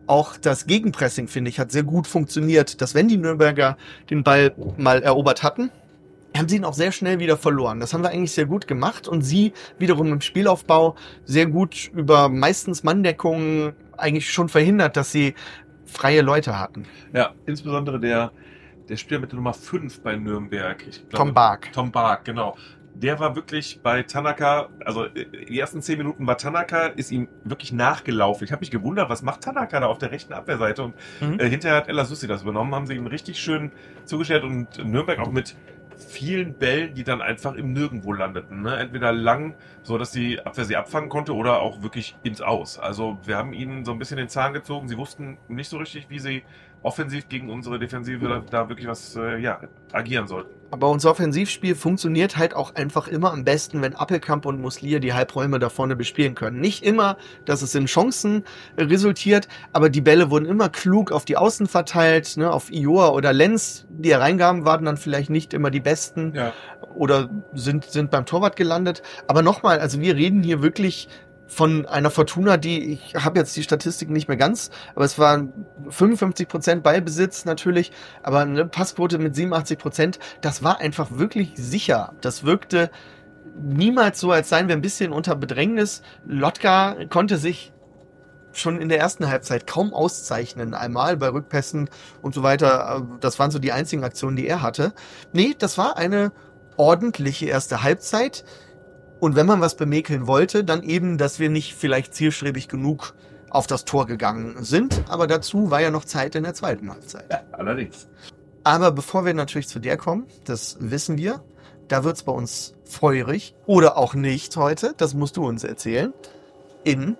Auch das Gegenpressing, finde ich, hat sehr gut funktioniert, dass wenn die Nürnberger den Ball mal erobert hatten, haben sie ihn auch sehr schnell wieder verloren. Das haben wir eigentlich sehr gut gemacht und sie wiederum im Spielaufbau sehr gut über meistens Manndeckungen eigentlich schon verhindert, dass sie freie Leute hatten. Ja, insbesondere der Spieler mit der Nummer 5 bei Nürnberg. Ich glaube, Tom Bark. Tom Bark, genau. Der war wirklich bei Tanaka, also die ersten 10 Minuten war Tanaka, ist ihm wirklich nachgelaufen. Ich habe mich gewundert, was macht Tanaka da auf der rechten Abwehrseite? Und hinterher hat El Azouzzi das übernommen, haben sie ihn richtig schön zugestellt und Nürnberg auch mit vielen Bällen, die dann einfach im Nirgendwo landeten. Ne? Entweder lang, so dass die Abwehr sie abfangen konnte, oder auch wirklich ins Aus. Also wir haben ihnen so ein bisschen den Zahn gezogen. Sie wussten nicht so richtig, wie sie offensiv gegen unsere Defensive da wirklich was agieren sollten. Aber unser Offensivspiel funktioniert halt auch einfach immer am besten, wenn Appelkamp und Muslia die Halbräume da vorne bespielen können. Nicht immer, dass es in Chancen resultiert, aber die Bälle wurden immer klug auf die Außen verteilt, ne, auf Ioa oder Lenz. Die Hereingaben waren dann vielleicht nicht immer die besten oder sind beim Torwart gelandet. Aber nochmal, also wir reden hier wirklich von einer Fortuna, ich habe jetzt die Statistiken nicht mehr ganz, aber es waren 55% Ballbesitz natürlich, aber eine Passquote mit 87%, das war einfach wirklich sicher. Das wirkte niemals so, als seien wir ein bisschen unter Bedrängnis. Lotka konnte sich schon in der ersten Halbzeit kaum auszeichnen, einmal bei Rückpässen und so weiter. Das waren so die einzigen Aktionen, die er hatte. Nee, das war eine ordentliche erste Halbzeit. Und wenn man was bemäkeln wollte, dann eben, dass wir nicht vielleicht zielstrebig genug auf das Tor gegangen sind. Aber dazu war ja noch Zeit in der zweiten Halbzeit. Ja, allerdings. Aber bevor wir natürlich zu der kommen, das wissen wir, da wird's bei uns feurig oder auch nicht heute. Das musst du uns erzählen. In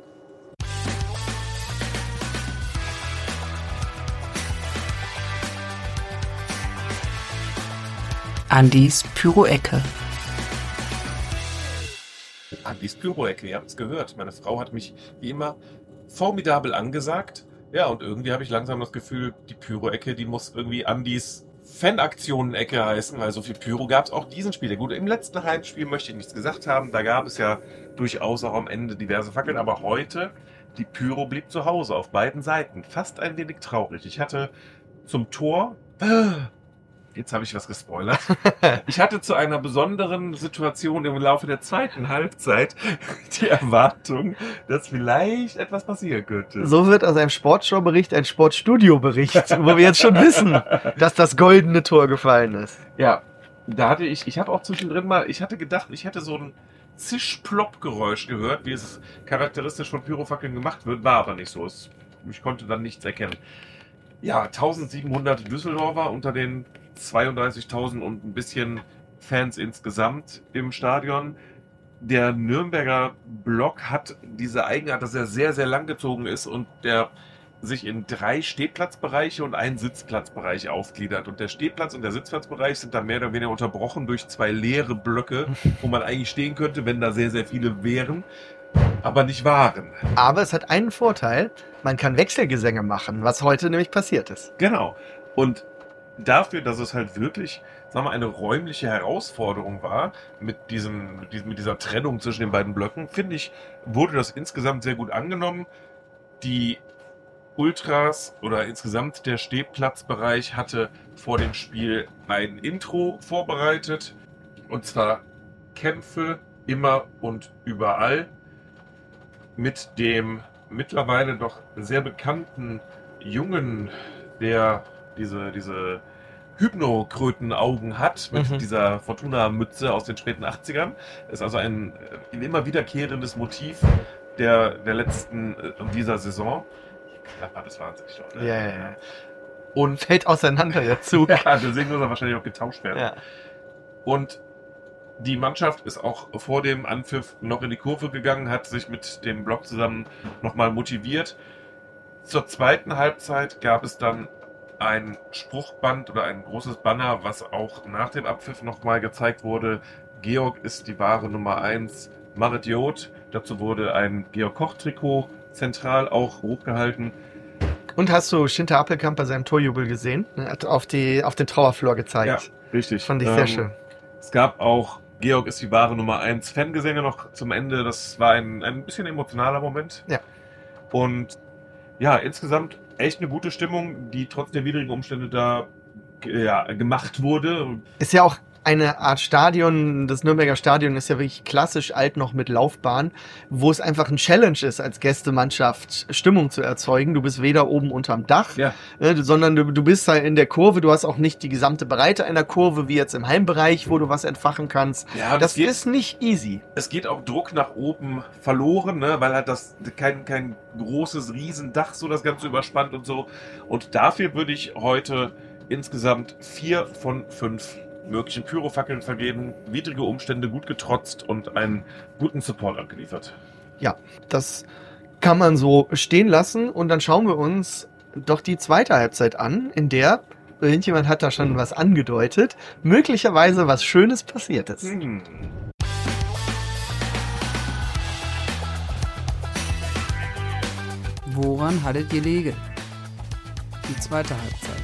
Andys Pyro-Ecke. Andys Pyro-Ecke, ihr habt es gehört. Meine Frau hat mich wie immer formidabel angesagt. Ja, und irgendwie habe ich langsam das Gefühl, die Pyro-Ecke, die muss irgendwie Andys Fanaktionen-Ecke heißen, weil so viel Pyro gab es auch diesen Spiel. Gut, im letzten Heimspiel möchte ich nichts gesagt haben. Da gab es ja durchaus auch am Ende diverse Fackeln. Aber heute, die Pyro blieb zu Hause auf beiden Seiten. Fast ein wenig traurig. Ich hatte zum Tor... Jetzt habe ich was gespoilert. Ich hatte zu einer besonderen Situation im Laufe der zweiten Halbzeit die Erwartung, dass vielleicht etwas passieren könnte. So wird aus einem Sportschau-Bericht ein Sportstudio-Bericht, wo wir jetzt schon wissen, dass das goldene Tor gefallen ist. Ja, da hatte ich habe auch zwischendrin mal, ich hatte gedacht, ich hätte so ein Zisch-Plopp-Geräusch gehört, wie es charakteristisch von Pyrofackeln gemacht wird, war aber nicht so. Ich konnte dann nichts erkennen. Ja, 1700 Düsseldorfer unter den 32.000 und ein bisschen Fans insgesamt im Stadion. Der Nürnberger Block hat diese Eigenart, dass er sehr, sehr lang gezogen ist und der sich in 3 Stehplatzbereiche und einen Sitzplatzbereich aufgliedert. Und der Stehplatz und der Sitzplatzbereich sind dann mehr oder weniger unterbrochen durch 2 leere Blöcke, wo man eigentlich stehen könnte, wenn da sehr, sehr viele wären, aber nicht waren. Aber es hat einen Vorteil, man kann Wechselgesänge machen, was heute nämlich passiert ist. Genau. Und dafür, dass es halt wirklich, sagen wir, eine räumliche Herausforderung war, mit dieser Trennung zwischen den beiden Blöcken, finde ich, wurde das insgesamt sehr gut angenommen. Die Ultras oder insgesamt der Stehplatzbereich hatte vor dem Spiel ein Intro vorbereitet. Und zwar Kämpfe immer und überall mit dem mittlerweile doch sehr bekannten Jungen, der diese Hypnokrötenaugen hat, mit dieser Fortuna-Mütze aus den späten 80ern. Ist also ein immer wiederkehrendes Motiv der letzten dieser Saison. Das wahnsinnig toll. Ne? Ja. Und fällt auseinander der Zug. Ja, deswegen muss er wahrscheinlich auch getauscht werden. Ja. Und die Mannschaft ist auch vor dem Anpfiff noch in die Kurve gegangen, hat sich mit dem Block zusammen nochmal motiviert. Zur zweiten Halbzeit gab es dann ein Spruchband oder ein großes Banner, was auch nach dem Abpfiff nochmal gezeigt wurde. Georg ist die wahre Nummer 1, Marit Jod. Dazu wurde ein Georg-Koch-Trikot zentral auch hochgehalten. Und hast du Schinter Appelkamp bei seinem Torjubel gesehen? Er hat auf den Trauerflor gezeigt. Ja, richtig. Fand ich sehr schön. Es gab auch Georg ist die wahre Nummer 1 Fangesänge noch zum Ende. Das war ein bisschen emotionaler Moment. Ja. Und Ja, insgesamt echt eine gute Stimmung, die trotz der widrigen Umstände da gemacht wurde. Ist ja auch eine Art Stadion, das Nürnberger Stadion ist ja wirklich klassisch alt noch mit Laufbahn, wo es einfach ein Challenge ist, als Gästemannschaft Stimmung zu erzeugen. Du bist weder oben unterm Dach, sondern du bist halt in der Kurve. Du hast auch nicht die gesamte Breite einer Kurve, wie jetzt im Heimbereich, wo du was entfachen kannst. Ja, das ist nicht easy. Es geht auch Druck nach oben verloren, ne, weil halt das kein großes Riesendach so das Ganze überspannt und so. Und dafür würde ich heute insgesamt 4 von 5 möglichen Pyrofackeln vergeben, widrige Umstände gut getrotzt und einen guten Support abgeliefert. Ja, das kann man so stehen lassen und dann schauen wir uns doch die zweite Halbzeit an, in der, irgendjemand hat da schon was angedeutet, möglicherweise was Schönes passiert ist. Woran hattet ihr gelegen? Die zweite Halbzeit.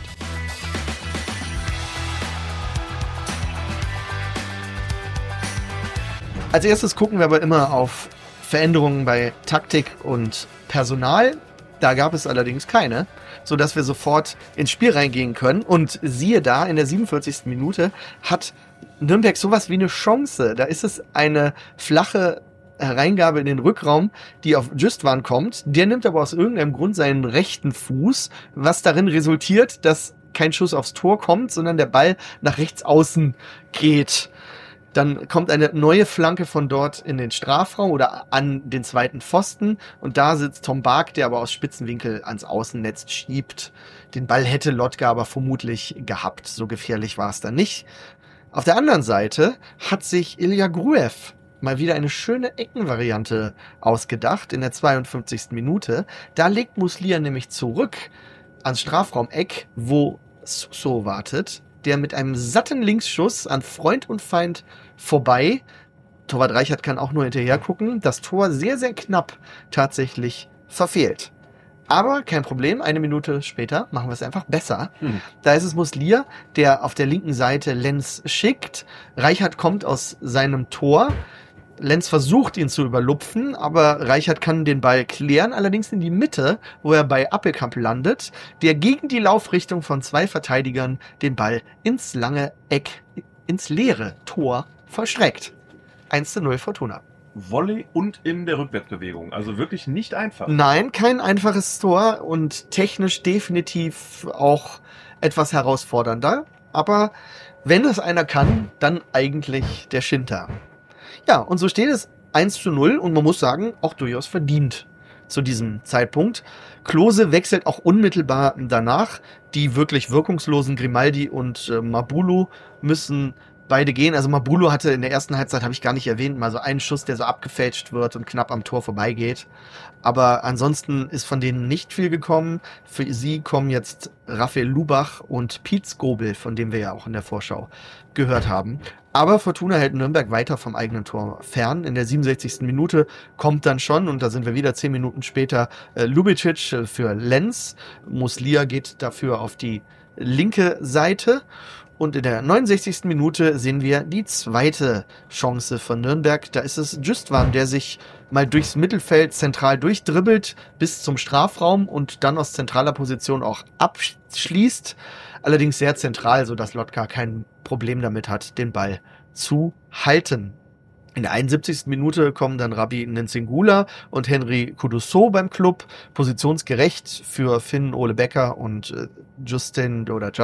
Als erstes gucken wir aber immer auf Veränderungen bei Taktik und Personal. Da gab es allerdings keine, sodass wir sofort ins Spiel reingehen können. Und siehe da, in der 47. Minute hat Nürnberg sowas wie eine Chance. Da ist es eine flache Hereingabe in den Rückraum, die auf Justwan kommt. Der nimmt aber aus irgendeinem Grund seinen rechten Fuß, was darin resultiert, dass kein Schuss aufs Tor kommt, sondern der Ball nach rechts außen geht. Dann kommt eine neue Flanke von dort in den Strafraum oder an den zweiten Pfosten. Und da sitzt Tom Bark, der aber aus Spitzenwinkel ans Außennetz schiebt. Den Ball hätte Lotka aber vermutlich gehabt. So gefährlich war es dann nicht. Auf der anderen Seite hat sich Ilya Gruev mal wieder eine schöne Eckenvariante ausgedacht in der 52. Minute. Da legt Muslia nämlich zurück ans Strafraumeck, wo Suso wartet, der mit einem satten Linksschuss an Freund und Feind vorbei, Torwart Reichert kann auch nur hinterher gucken, das Tor sehr, sehr knapp tatsächlich verfehlt. Aber kein Problem, eine Minute später machen wir es einfach besser. Da ist es Muslia, der auf der linken Seite Lenz schickt. Reichert kommt aus seinem Tor. Lenz versucht, ihn zu überlupfen, aber Reichert kann den Ball klären, allerdings in die Mitte, wo er bei Appelkamp landet, der gegen die Laufrichtung von 2 Verteidigern den Ball ins lange Eck, ins leere Tor vollstreckt. 1:0 Fortuna. Volley und in der Rückwärtsbewegung, also wirklich nicht einfach. Nein, kein einfaches Tor und technisch definitiv auch etwas herausfordernder, aber wenn es einer kann, dann eigentlich der Schinter. Ja, und so steht es 1:0 und man muss sagen, auch durchaus verdient zu diesem Zeitpunkt. Klose wechselt auch unmittelbar danach. Die wirklich wirkungslosen Grimaldi und Mabulu müssen beide gehen. Also Mabulu hatte in der ersten Halbzeit, habe ich gar nicht erwähnt, mal so einen Schuss, der so abgefälscht wird und knapp am Tor vorbeigeht. Aber ansonsten ist von denen nicht viel gekommen. Für sie kommen jetzt Raphael Lubach und Piet Skobel, von dem wir ja auch in der Vorschau gehört haben. Aber Fortuna hält Nürnberg weiter vom eigenen Tor fern. In der 67. Minute kommt dann schon, und da sind wir wieder 10 Minuten später, Lubicic für Lenz. Muslia geht dafür auf die linke Seite. Und in der 69. Minute sehen wir die zweite Chance von Nürnberg. Da ist es Justwan, der sich mal durchs Mittelfeld zentral durchdribbelt bis zum Strafraum und dann aus zentraler Position auch abschließt. Allerdings sehr zentral, sodass Lotka kein Problem damit hat, den Ball zu halten. In der 71. Minute kommen dann Rabbi Nsingula und Henry Kuduso beim Club, positionsgerecht für Finn Ole Becker und Justin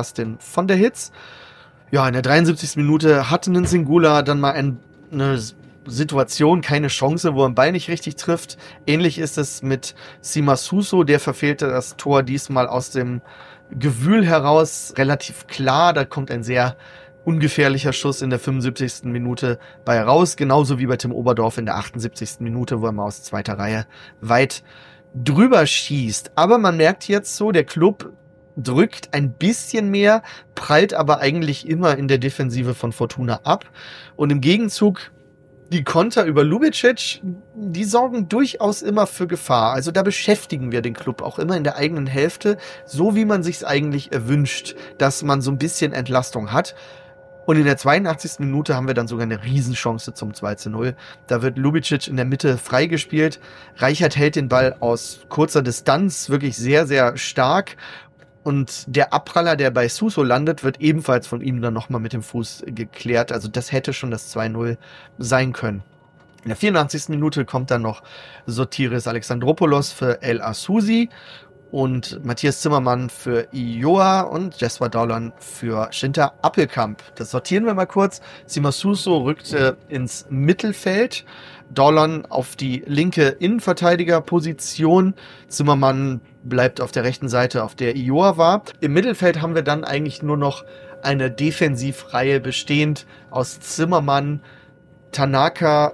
von der Hitz. Ja, in der 73. Minute hatte Nsingula dann mal eine Situation, keine Chance, wo er den Ball nicht richtig trifft. Ähnlich ist es mit Sima Suso, der verfehlte das Tor diesmal aus dem Gewühl heraus relativ klar. Da kommt ein sehr ungefährlicher Schuss in der 75. Minute bei raus, genauso wie bei Tim Oberdorf in der 78. Minute, wo er mal aus zweiter Reihe weit drüber schießt. Aber man merkt jetzt so, der Club drückt ein bisschen mehr, prallt aber eigentlich immer in der Defensive von Fortuna ab. Und im Gegenzug die Konter über Lubicic, die sorgen durchaus immer für Gefahr. Also da beschäftigen wir den Club auch immer in der eigenen Hälfte, so wie man sich's eigentlich erwünscht, dass man so ein bisschen Entlastung hat. Und in der 82. Minute haben wir dann sogar eine Riesenchance zum 2:0. Da wird Lubicic in der Mitte freigespielt. Reichert hält den Ball aus kurzer Distanz wirklich sehr, sehr stark. Und der Abpraller, der bei Suso landet, wird ebenfalls von ihm dann nochmal mit dem Fuß geklärt. Also das hätte schon das 2:0 sein können. In der 84. Minute kommt dann noch Sotiris Alexandropoulos für El Asusi und Matthias Zimmermann für Ioa und Jesper Daulan für Shinta Appelkamp. Das sortieren wir mal kurz. Sima Suso rückte ins Mittelfeld, Daulan auf die linke Innenverteidigerposition, Zimmermann bleibt auf der rechten Seite, auf der Ioa war. Im Mittelfeld haben wir dann eigentlich nur noch eine Defensivreihe bestehend aus Zimmermann, Tanaka,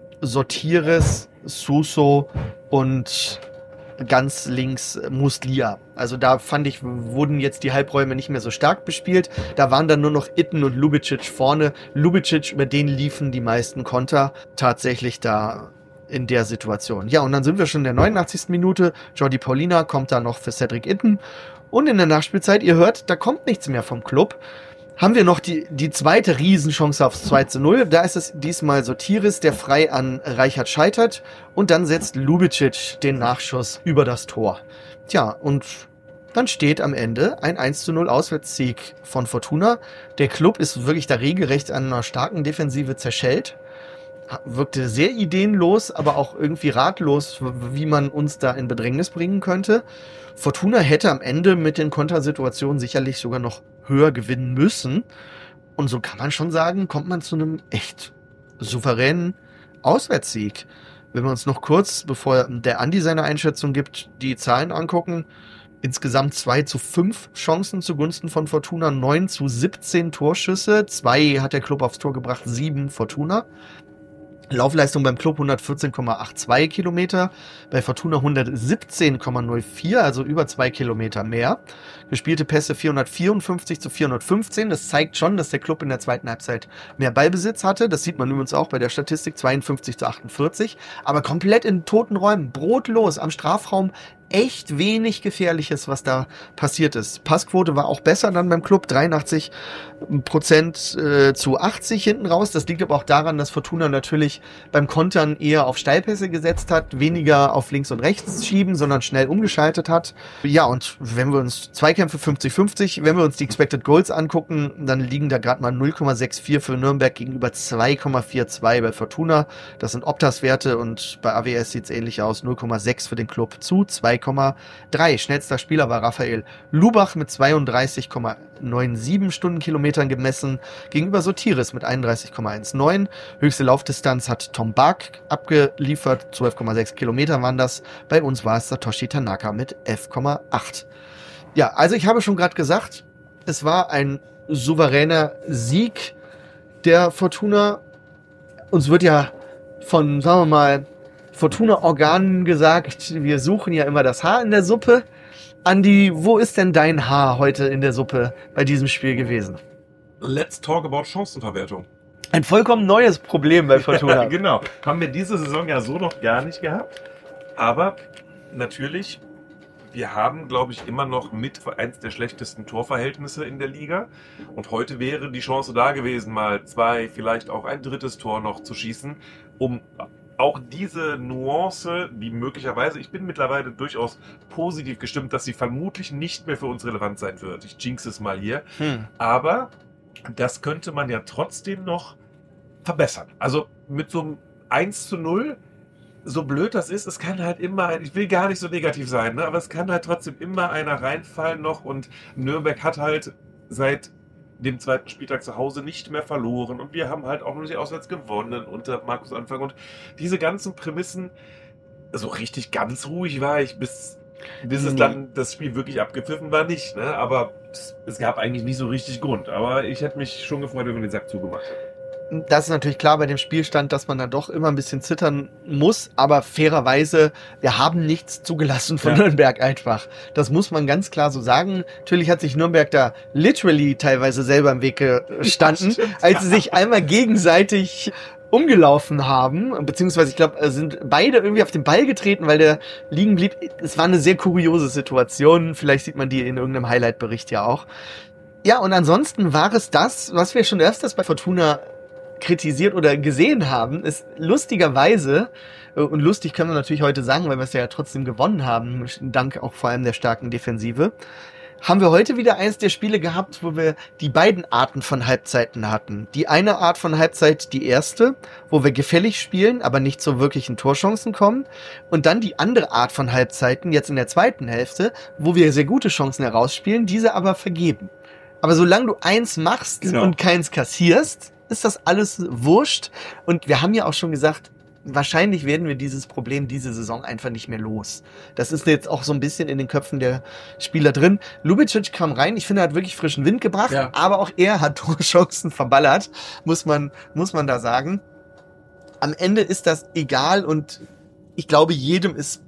Sotiris, Suso und ganz links Muslia. Also da fand ich, wurden jetzt die Halbräume nicht mehr so stark bespielt. Da waren dann nur noch Itten und Lubicic vorne. Lubicic, über den liefen die meisten Konter tatsächlich da in der Situation. Ja, und dann sind wir schon in der 89. Minute. Jordi Paulina kommt da noch für Cedric Itten. Und in der Nachspielzeit, ihr hört, da kommt nichts mehr vom Club. Haben wir noch die zweite Riesenchance aufs 2:0. Da ist es diesmal Sotiris, der frei an Reichert scheitert. Und dann setzt Lubicic den Nachschuss über das Tor. Tja, und dann steht am Ende ein 1:0 Auswärtssieg von Fortuna. Der Club ist wirklich da regelrecht an einer starken Defensive zerschellt. Wirkte sehr ideenlos, aber auch irgendwie ratlos, wie man uns da in Bedrängnis bringen könnte. Fortuna hätte am Ende mit den Kontersituationen sicherlich sogar noch höher gewinnen müssen. Und so kann man schon sagen, kommt man zu einem echt souveränen Auswärtssieg. Wenn wir uns noch kurz, bevor der Andi seine Einschätzung gibt, die Zahlen angucken. Insgesamt 2:5 Chancen zugunsten von Fortuna, 9:17 Torschüsse. 2 hat der Club aufs Tor gebracht, 7 Fortuna. Laufleistung beim Club 114,82 Kilometer, bei Fortuna 117,04, also über 2 Kilometer mehr. Gespielte Pässe 454:415, das zeigt schon, dass der Club in der zweiten Halbzeit mehr Ballbesitz hatte. Das sieht man übrigens auch bei der Statistik, 52:48, aber komplett in toten Räumen, brotlos am Strafraum. Echt wenig Gefährliches, was da passiert ist. Passquote war auch besser dann beim Club, 83% zu 80 hinten raus. Das liegt aber auch daran, dass Fortuna natürlich beim Kontern eher auf Steilpässe gesetzt hat, weniger auf links und rechts schieben, sondern schnell umgeschaltet hat. Ja, und wenn wir uns Zweikämpfe 50-50, wenn wir uns die Expected Goals angucken, dann liegen da gerade mal 0,64 für Nürnberg gegenüber 2,42 bei Fortuna. Das sind Optas-Werte und bei AWS sieht es ähnlich aus, 0,6 für den Club zu 2,3. Schnellster Spieler war Raphael Lubach mit 32,97 Stundenkilometern gemessen, gegenüber Sotiris mit 31,19. Höchste Laufdistanz hat Tom Bark abgeliefert, 12,6 Kilometer waren das. Bei uns war es Satoshi Tanaka mit 11,8. Ja, also ich habe schon gerade gesagt, es war ein souveräner Sieg der Fortuna. Uns wird ja von, sagen wir mal, Fortuna-Organen gesagt, wir suchen ja immer das Haar in der Suppe. Andi, wo ist denn dein Haar heute in der Suppe bei diesem Spiel gewesen? Let's talk about Chancenverwertung. Ein vollkommen neues Problem bei Fortuna. Genau. Haben wir diese Saison ja so noch gar nicht gehabt. Aber natürlich, wir haben, glaube ich, immer noch mit eins der schlechtesten Torverhältnisse in der Liga. Und heute wäre die Chance da gewesen, mal 2, vielleicht auch ein drittes Tor noch zu schießen, um auch diese Nuance, die möglicherweise, ich bin mittlerweile durchaus positiv gestimmt, dass sie vermutlich nicht mehr für uns relevant sein wird. Ich jinx es mal hier. Aber das könnte man ja trotzdem noch verbessern. Also mit so einem 1:0, so blöd das ist, es kann halt immer, ich will gar nicht so negativ sein, ne, aber es kann halt trotzdem immer einer reinfallen noch und Nürnberg hat halt seit dem zweiten Spieltag zu Hause nicht mehr verloren und wir haben halt auch noch nicht auswärts gewonnen unter Markus Anfang und diese ganzen Prämissen, so richtig ganz ruhig war ich, bis es dann das Spiel wirklich abgepfiffen war, nicht, ne? Aber es gab eigentlich nicht so richtig Grund, aber ich hätte mich schon gefreut, wenn wir den Sack zugemacht hätten. Das ist natürlich klar bei dem Spielstand, dass man dann doch immer ein bisschen zittern muss, aber fairerweise, wir haben nichts zugelassen von Nürnberg einfach. Das muss man ganz klar so sagen. Natürlich hat sich Nürnberg da literally teilweise selber im Weg gestanden, als sie sich einmal gegenseitig umgelaufen haben, beziehungsweise ich glaube, sind beide irgendwie auf den Ball getreten, weil der liegen blieb. Es war eine sehr kuriose Situation, vielleicht sieht man die in irgendeinem Highlight-Bericht ja auch. Ja, und ansonsten war es das, was wir schon öfters bei Fortuna kritisiert oder gesehen haben, ist lustigerweise, und lustig können wir natürlich heute sagen, weil wir es ja trotzdem gewonnen haben, dank auch vor allem der starken Defensive, haben wir heute wieder eins der Spiele gehabt, wo wir die beiden Arten von Halbzeiten hatten. Die eine Art von Halbzeit, die erste, wo wir gefällig spielen, aber nicht zu wirklichen Torchancen kommen. Und dann die andere Art von Halbzeiten, jetzt in der zweiten Hälfte, wo wir sehr gute Chancen herausspielen, diese aber vergeben. Aber solange du eins machst und keins kassierst, ist das alles wurscht. Und wir haben ja auch schon gesagt, wahrscheinlich werden wir dieses Problem diese Saison einfach nicht mehr los. Das ist jetzt auch so ein bisschen in den Köpfen der Spieler drin. Lubicic kam rein, ich finde, er hat wirklich frischen Wind gebracht, aber auch er hat Torchancen verballert, muss man da sagen. Am Ende ist das egal und ich glaube, jedem ist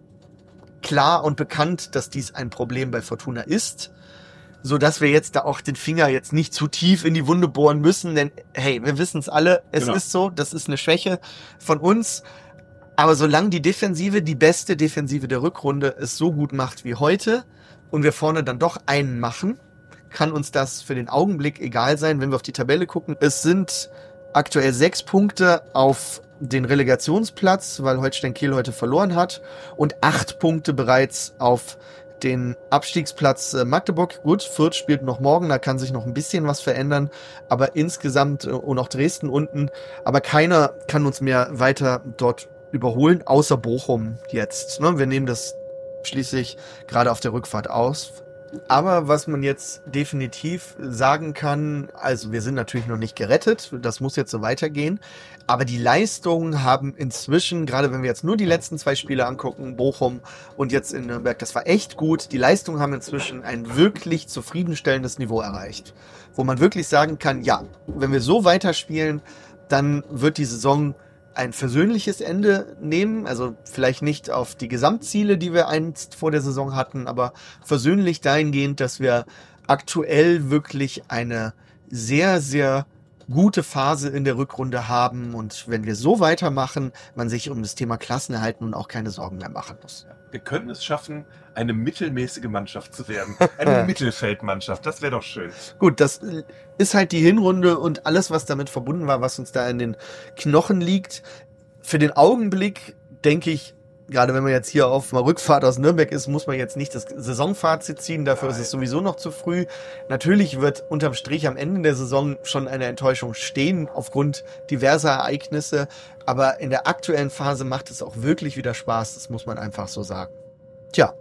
klar und bekannt, dass dies ein Problem bei Fortuna ist, so dass wir jetzt da auch den Finger jetzt nicht zu tief in die Wunde bohren müssen, denn hey, wir wissen es alle, es ist so, das ist eine Schwäche von uns, aber solange die Defensive, die beste Defensive der Rückrunde, es so gut macht wie heute und wir vorne dann doch einen machen, kann uns das für den Augenblick egal sein, wenn wir auf die Tabelle gucken. Es sind aktuell 6 Punkte auf den Relegationsplatz, weil Holstein Kiel heute verloren hat, und 8 Punkte bereits auf den Abstiegsplatz Magdeburg. Gut, Fürth spielt noch morgen, da kann sich noch ein bisschen was verändern, aber insgesamt und auch Dresden unten, aber keiner kann uns mehr weiter dort überholen, außer Bochum jetzt. Ne? Wir nehmen das schließlich gerade auf der Rückfahrt aus. Aber was man jetzt definitiv sagen kann, also wir sind natürlich noch nicht gerettet, das muss jetzt so weitergehen, aber die Leistungen haben inzwischen, gerade wenn wir jetzt nur die letzten 2 Spiele angucken, Bochum und jetzt in Nürnberg, das war echt gut, die Leistungen haben inzwischen ein wirklich zufriedenstellendes Niveau erreicht, wo man wirklich sagen kann, ja, wenn wir so weiterspielen, dann wird die Saison ein versöhnliches Ende nehmen, also vielleicht nicht auf die Gesamtziele, die wir einst vor der Saison hatten, aber versöhnlich dahingehend, dass wir aktuell wirklich eine sehr, sehr gute Phase in der Rückrunde haben und wenn wir so weitermachen, man sich um das Thema Klassenerhalt nun auch keine Sorgen mehr machen muss. Wir könnten es schaffen, eine mittelmäßige Mannschaft zu werden. Eine Mittelfeldmannschaft, das wäre doch schön. Gut, das ist halt die Hinrunde und alles, was damit verbunden war, was uns da in den Knochen liegt. Für den Augenblick denke ich, gerade wenn man jetzt hier auf einer Rückfahrt aus Nürnberg ist, muss man jetzt nicht das Saisonfazit ziehen, dafür ist es sowieso noch zu früh. Natürlich wird unterm Strich am Ende der Saison schon eine Enttäuschung stehen, aufgrund diverser Ereignisse, aber in der aktuellen Phase macht es auch wirklich wieder Spaß, das muss man einfach so sagen. Tja,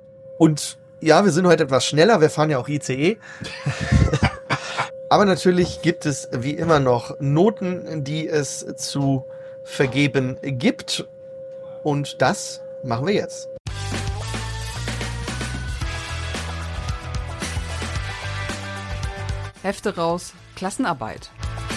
und ja, wir sind heute etwas schneller, wir fahren ja auch ICE. Aber natürlich gibt es wie immer noch Noten, die es zu vergeben gibt. Und das machen wir jetzt. Hefte raus, Klassenarbeit.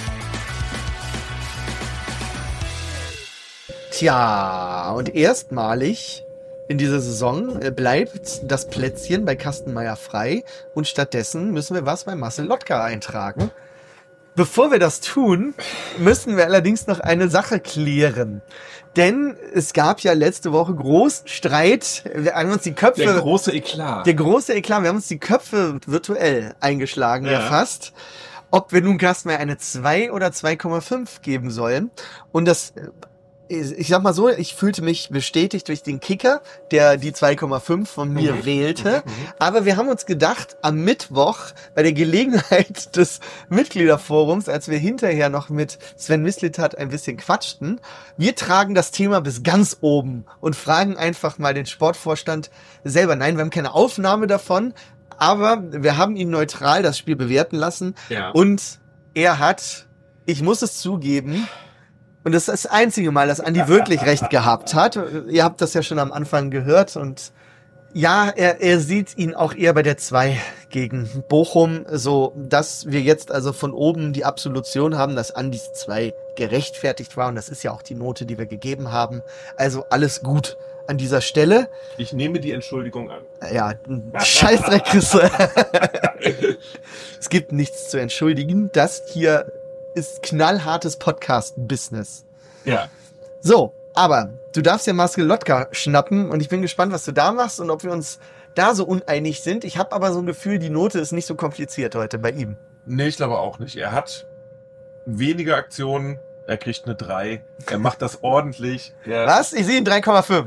Tja, und erstmalig in dieser Saison bleibt das Plätzchen bei Kastenmeier frei und stattdessen müssen wir was bei Marcel Lotka eintragen. Bevor wir das tun, müssen wir allerdings noch eine Sache klären. Denn es gab ja letzte Woche großen Streit. Wir haben uns die Köpfe... Der große Eklat. Der große Eklat. Wir haben uns die Köpfe virtuell eingeschlagen, ja fast. Ob wir nun Kastenmeier eine 2 oder 2,5 geben sollen. Und das... Ich sag mal so, ich fühlte mich bestätigt durch den Kicker, der die 2,5 von mir wählte. Aber wir haben uns gedacht, am Mittwoch, bei der Gelegenheit des Mitgliederforums, als wir hinterher noch mit Sven Mislintat ein bisschen quatschten, wir tragen das Thema bis ganz oben und fragen einfach mal den Sportvorstand selber. Nein, wir haben keine Aufnahme davon, aber wir haben ihn neutral das Spiel bewerten lassen. Ja. Und er hat, ich muss es zugeben, und das ist das einzige Mal, dass Andi wirklich recht gehabt hat. Ihr habt das ja schon am Anfang gehört. Und ja, er sieht ihn auch eher bei der 2 gegen Bochum, so dass wir jetzt also von oben die Absolution haben, dass Andis 2 gerechtfertigt war. Und das ist ja auch die Note, die wir gegeben haben. Also alles gut an dieser Stelle. Ich nehme die Entschuldigung an. Ja, Scheißdreck, Chris. Es gibt nichts zu entschuldigen. Das hier ist knallhartes Podcast-Business. Ja. So, aber du darfst ja Marcel Lotka schnappen und ich bin gespannt, was du da machst und ob wir uns da so uneinig sind. Ich habe aber so ein Gefühl, die Note ist nicht so kompliziert heute bei ihm. Nee, ich glaube auch nicht. Er hat weniger Aktionen, er kriegt eine 3. Er macht das ordentlich. Was? Ich sehe ihn 3,5.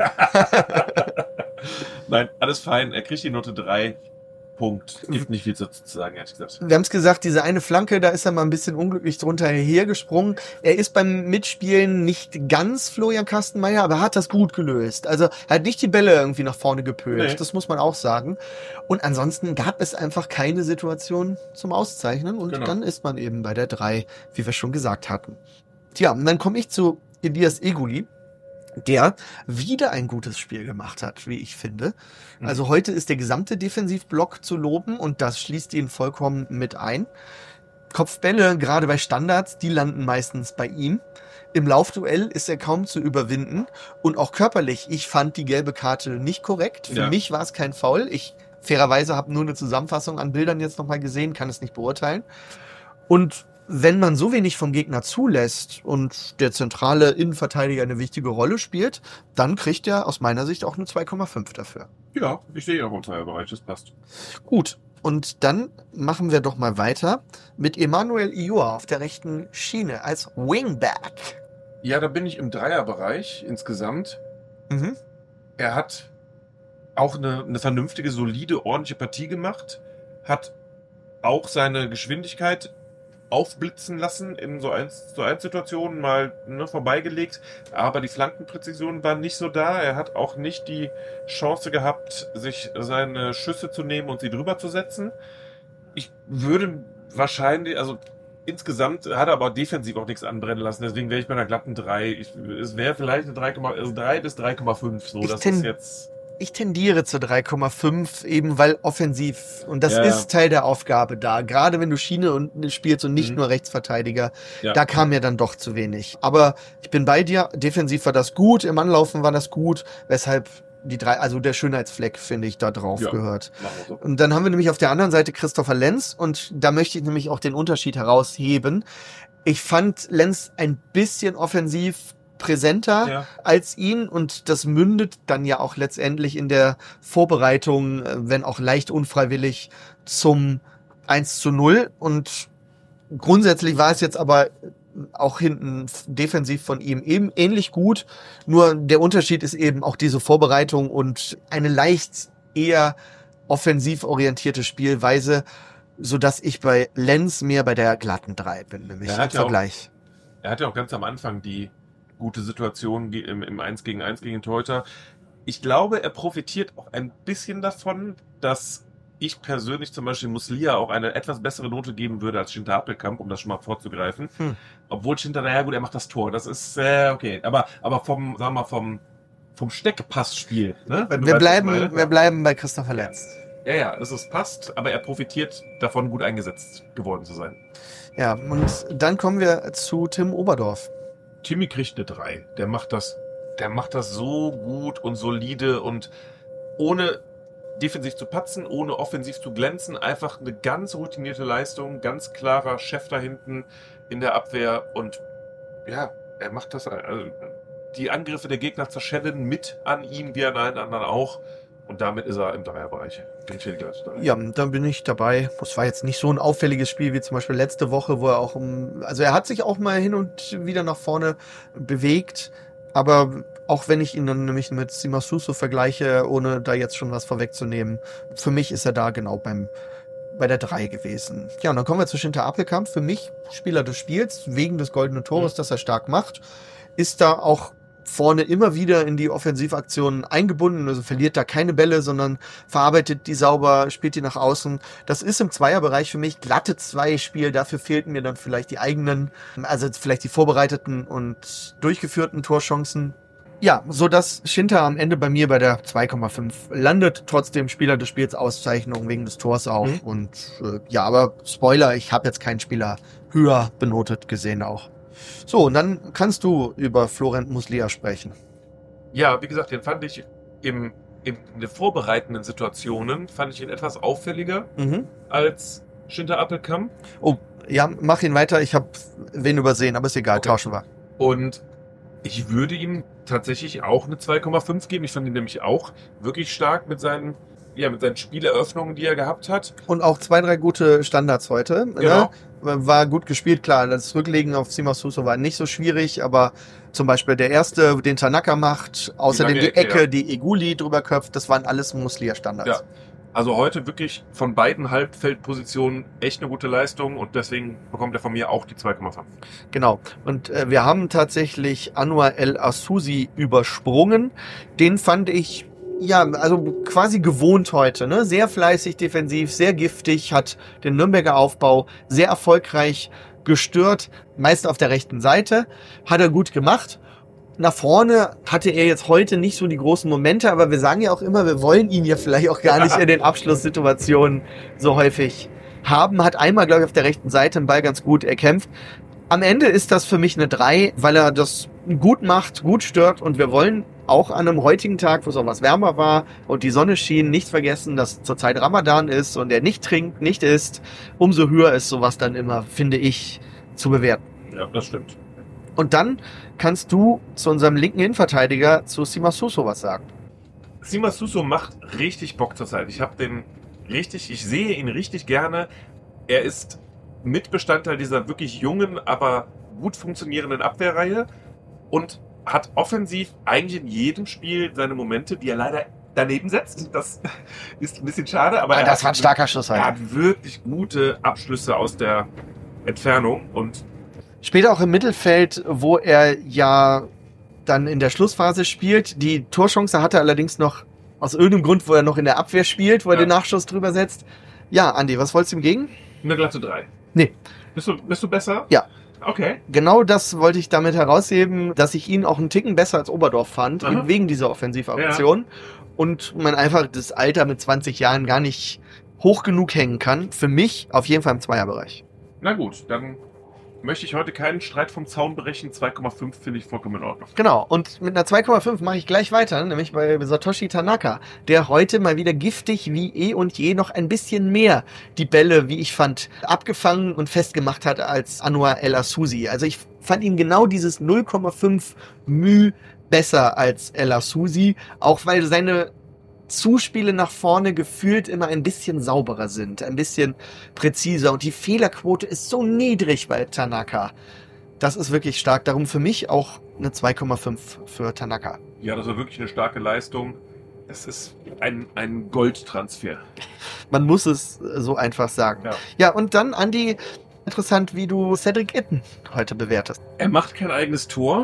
Nein, alles fein. Er kriegt die Note 3. Punkt. Gibt nicht viel zu sagen, ehrlich gesagt. Wir haben es gesagt, diese eine Flanke, da ist er mal ein bisschen unglücklich drunter hergesprungen. Er ist beim Mitspielen nicht ganz Florian Kastenmeier, aber hat das gut gelöst. Also er hat nicht die Bälle irgendwie nach vorne gepölt. Nee. Das muss man auch sagen. Und ansonsten gab es einfach keine Situation zum Auszeichnen. Und Genau. dann ist man eben bei der 3, wie wir schon gesagt hatten. Tja, und dann komme ich zu Elias Eguli, der wieder ein gutes Spiel gemacht hat, wie ich finde. Also heute ist der gesamte Defensivblock zu loben und das schließt ihn vollkommen mit ein. Kopfbälle, gerade bei Standards, die landen meistens bei ihm. Im Laufduell ist er kaum zu überwinden und auch körperlich. Ich fand die gelbe Karte nicht korrekt. Für mich war es kein Foul. Ich fairerweise habe nur eine Zusammenfassung an Bildern jetzt nochmal gesehen, kann es nicht beurteilen. Und wenn man so wenig vom Gegner zulässt und der zentrale Innenverteidiger eine wichtige Rolle spielt, dann kriegt er aus meiner Sicht auch eine 2,5 dafür. Ja, ich sehe auch im Zweierbereich, das passt. Gut, und dann machen wir doch mal weiter mit Emanuel Ior auf der rechten Schiene als Wingback. Ja, da bin ich im Dreierbereich insgesamt. Mhm. Er hat auch eine vernünftige, solide, ordentliche Partie gemacht. Hat auch seine Geschwindigkeit aufblitzen lassen in so 1:1 Situationen mal vorbeigelegt, aber die Flankenpräzision war nicht so da. Er hat auch nicht die Chance gehabt, sich seine Schüsse zu nehmen und sie drüber zu setzen. Ich würde wahrscheinlich, also insgesamt hat er aber defensiv auch nichts anbrennen lassen, deswegen wäre ich bei einer glatten 3. Es wäre vielleicht eine 3 bis 3,5, so, das ist jetzt... Ich tendiere zu 3,5, eben weil offensiv, und das ist Teil der Aufgabe da, gerade wenn du Schiene und spielst und nicht nur Rechtsverteidiger, da kam mir dann doch zu wenig. Aber ich bin bei dir, defensiv war das gut, im Anlaufen war das gut, weshalb die 3, also der Schönheitsfleck, finde ich, da drauf gehört. So. Und dann haben wir nämlich auf der anderen Seite Christopher Lenz und da möchte ich nämlich auch den Unterschied herausheben. Ich fand Lenz ein bisschen offensiv präsenter als ihn und das mündet dann ja auch letztendlich in der Vorbereitung, wenn auch leicht unfreiwillig, zum 1:0 und grundsätzlich war es jetzt aber auch hinten defensiv von ihm eben ähnlich gut, nur der Unterschied ist eben auch diese Vorbereitung und eine leicht eher offensiv orientierte Spielweise, sodass ich bei Lenz mehr bei der glatten 3 bin, nämlich im Vergleich. Er hat ja auch ganz am Anfang die gute Situation im 1 gegen 1 gegen den Torhüter. Ich glaube, er profitiert auch ein bisschen davon, dass ich persönlich zum Beispiel Muslia auch eine etwas bessere Note geben würde als Schinter Appelkamp, um das schon mal vorzugreifen. Obwohl Schinter, naja gut, er macht das Tor. Das ist okay. Aber sagen wir mal, vom Steckpassspiel. Ne? Wir bleiben bei Christopher Lenz. Ja, es passt, aber er profitiert davon, gut eingesetzt geworden zu sein. Ja, und dann kommen wir zu Tim Oberdorf. Timmy kriegt eine 3. Der macht das so gut und solide und ohne defensiv zu patzen, ohne offensiv zu glänzen. Einfach eine ganz routinierte Leistung, ganz klarer Chef da hinten in der Abwehr und ja, er macht das. Also die Angriffe der Gegner zerschellen mit an ihm, wie an allen anderen auch. Und damit ist er im Dreierbereich. Ja, da bin ich dabei. Das war jetzt nicht so ein auffälliges Spiel wie zum Beispiel letzte Woche, wo er auch also er hat sich auch mal hin und wieder nach vorne bewegt, aber auch wenn ich ihn dann nämlich mit Sima Suso vergleiche, ohne da jetzt schon was vorwegzunehmen, für mich ist er da genau bei der 3 gewesen. Ja, und dann kommen wir zu Schinter Appelkamp. Für mich Spieler des Spiels, wegen des goldenen Tores, das er stark macht, ist da auch vorne immer wieder in die Offensivaktionen eingebunden, also verliert da keine Bälle, sondern verarbeitet die sauber, spielt die nach außen. Das ist im Zweierbereich für mich glatte 2-Spiel, dafür fehlten mir dann vielleicht die eigenen, also vielleicht die vorbereiteten und durchgeführten Torchancen. Ja, so dass Schinter am Ende bei mir bei der 2,5 landet, trotzdem Spieler des Spiels Auszeichnung wegen des Tors auch. Und ja, aber Spoiler, ich habe jetzt keinen Spieler höher benotet gesehen auch. So, und dann kannst du über Florent Muslia sprechen. Ja, wie gesagt, den fand ich in den vorbereitenden Situationen fand ich ihn etwas auffälliger als Schinter Appelkamp. Oh, ja, mach ihn weiter. Ich habe wen übersehen, aber ist egal, tauschen wir. Und ich würde ihm tatsächlich auch eine 2,5 geben. Ich fand ihn nämlich auch wirklich stark mit seinen mit seinen Spieleröffnungen, die er gehabt hat. Und auch 2, 3 gute Standards heute. Genau. Ne? War gut gespielt, klar. Das Rücklegen auf Simas Suso war nicht so schwierig, aber zum Beispiel der erste, den Tanaka macht, außerdem die Ecke, die Eguli drüber köpft, das waren alles Muslia-Standards. Ja. Also heute wirklich von beiden Halbfeldpositionen echt eine gute Leistung und deswegen bekommt er von mir auch die 2,5. Genau. Und wir haben tatsächlich Anwar El Aouzi übersprungen. Den fand ich, ja, also quasi gewohnt heute, ne? Sehr fleißig defensiv, sehr giftig, hat den Nürnberger Aufbau sehr erfolgreich gestört, meist auf der rechten Seite, hat er gut gemacht. Nach vorne hatte er jetzt heute nicht so die großen Momente, aber wir sagen ja auch immer, wir wollen ihn ja vielleicht auch gar nicht in den Abschlusssituationen so häufig haben. Hat einmal, glaube ich, auf der rechten Seite den Ball ganz gut erkämpft. Am Ende ist das für mich eine 3, weil er das gut macht, gut stört und wir wollen auch an einem heutigen Tag, wo es auch was wärmer war und die Sonne schien, nicht vergessen, dass zurzeit Ramadan ist und er nicht trinkt, nicht isst. Umso höher ist sowas dann immer, finde ich, zu bewerten. Ja, das stimmt. Und dann kannst du zu unserem linken Innenverteidiger, zu Simas Suso, was sagen. Simas Suso macht richtig Bock zurzeit. Ich sehe ihn richtig gerne. Er ist Mitbestandteil dieser wirklich jungen, aber gut funktionierenden Abwehrreihe und hat offensiv eigentlich in jedem Spiel seine Momente, die er leider daneben setzt. Das ist ein bisschen schade, aber Das war ein starker Schuss er heute. hat wirklich gute Abschlüsse aus der Entfernung und Später auch im Mittelfeld, wo er ja dann in der Schlussphase spielt. Die Torchance hatte er allerdings noch aus irgendeinem Grund, wo er noch in der Abwehr spielt, wo er den Nachschuss drüber setzt. Ja, Andi, was wolltest du ihm gegen? eine glatte 3. Nee. Bist du besser? Ja. Okay. Genau das wollte ich damit herausheben, dass ich ihn auch einen Ticken besser als Oberdorf fand, Aha. wegen dieser Offensivaktion. Und man einfach das Alter mit 20 Jahren gar nicht hoch genug hängen kann. Für mich auf jeden Fall im Zweierbereich. Na gut, dann möchte ich heute keinen Streit vom Zaun brechen. 2,5 finde ich vollkommen in Ordnung. Genau, und mit einer 2,5 mache ich gleich weiter, nämlich bei Satoshi Tanaka, der heute mal wieder giftig wie eh und je noch ein bisschen mehr die Bälle, wie ich fand, abgefangen und festgemacht hat als Anwar El Aouzi. Also ich fand ihn genau dieses 0,5 Müh besser als El Aouzi, auch weil seine Zuspiele nach vorne gefühlt immer ein bisschen sauberer sind, ein bisschen präziser und die Fehlerquote ist so niedrig bei Tanaka. Das ist wirklich stark. Darum für mich auch eine 2,5 für Tanaka. Ja, das war wirklich eine starke Leistung. Es ist ein Goldtransfer. Man muss es so einfach sagen. Ja. Ja, und dann, Andi, interessant, wie du Cedric Itten heute bewertest. Er macht kein eigenes Tor,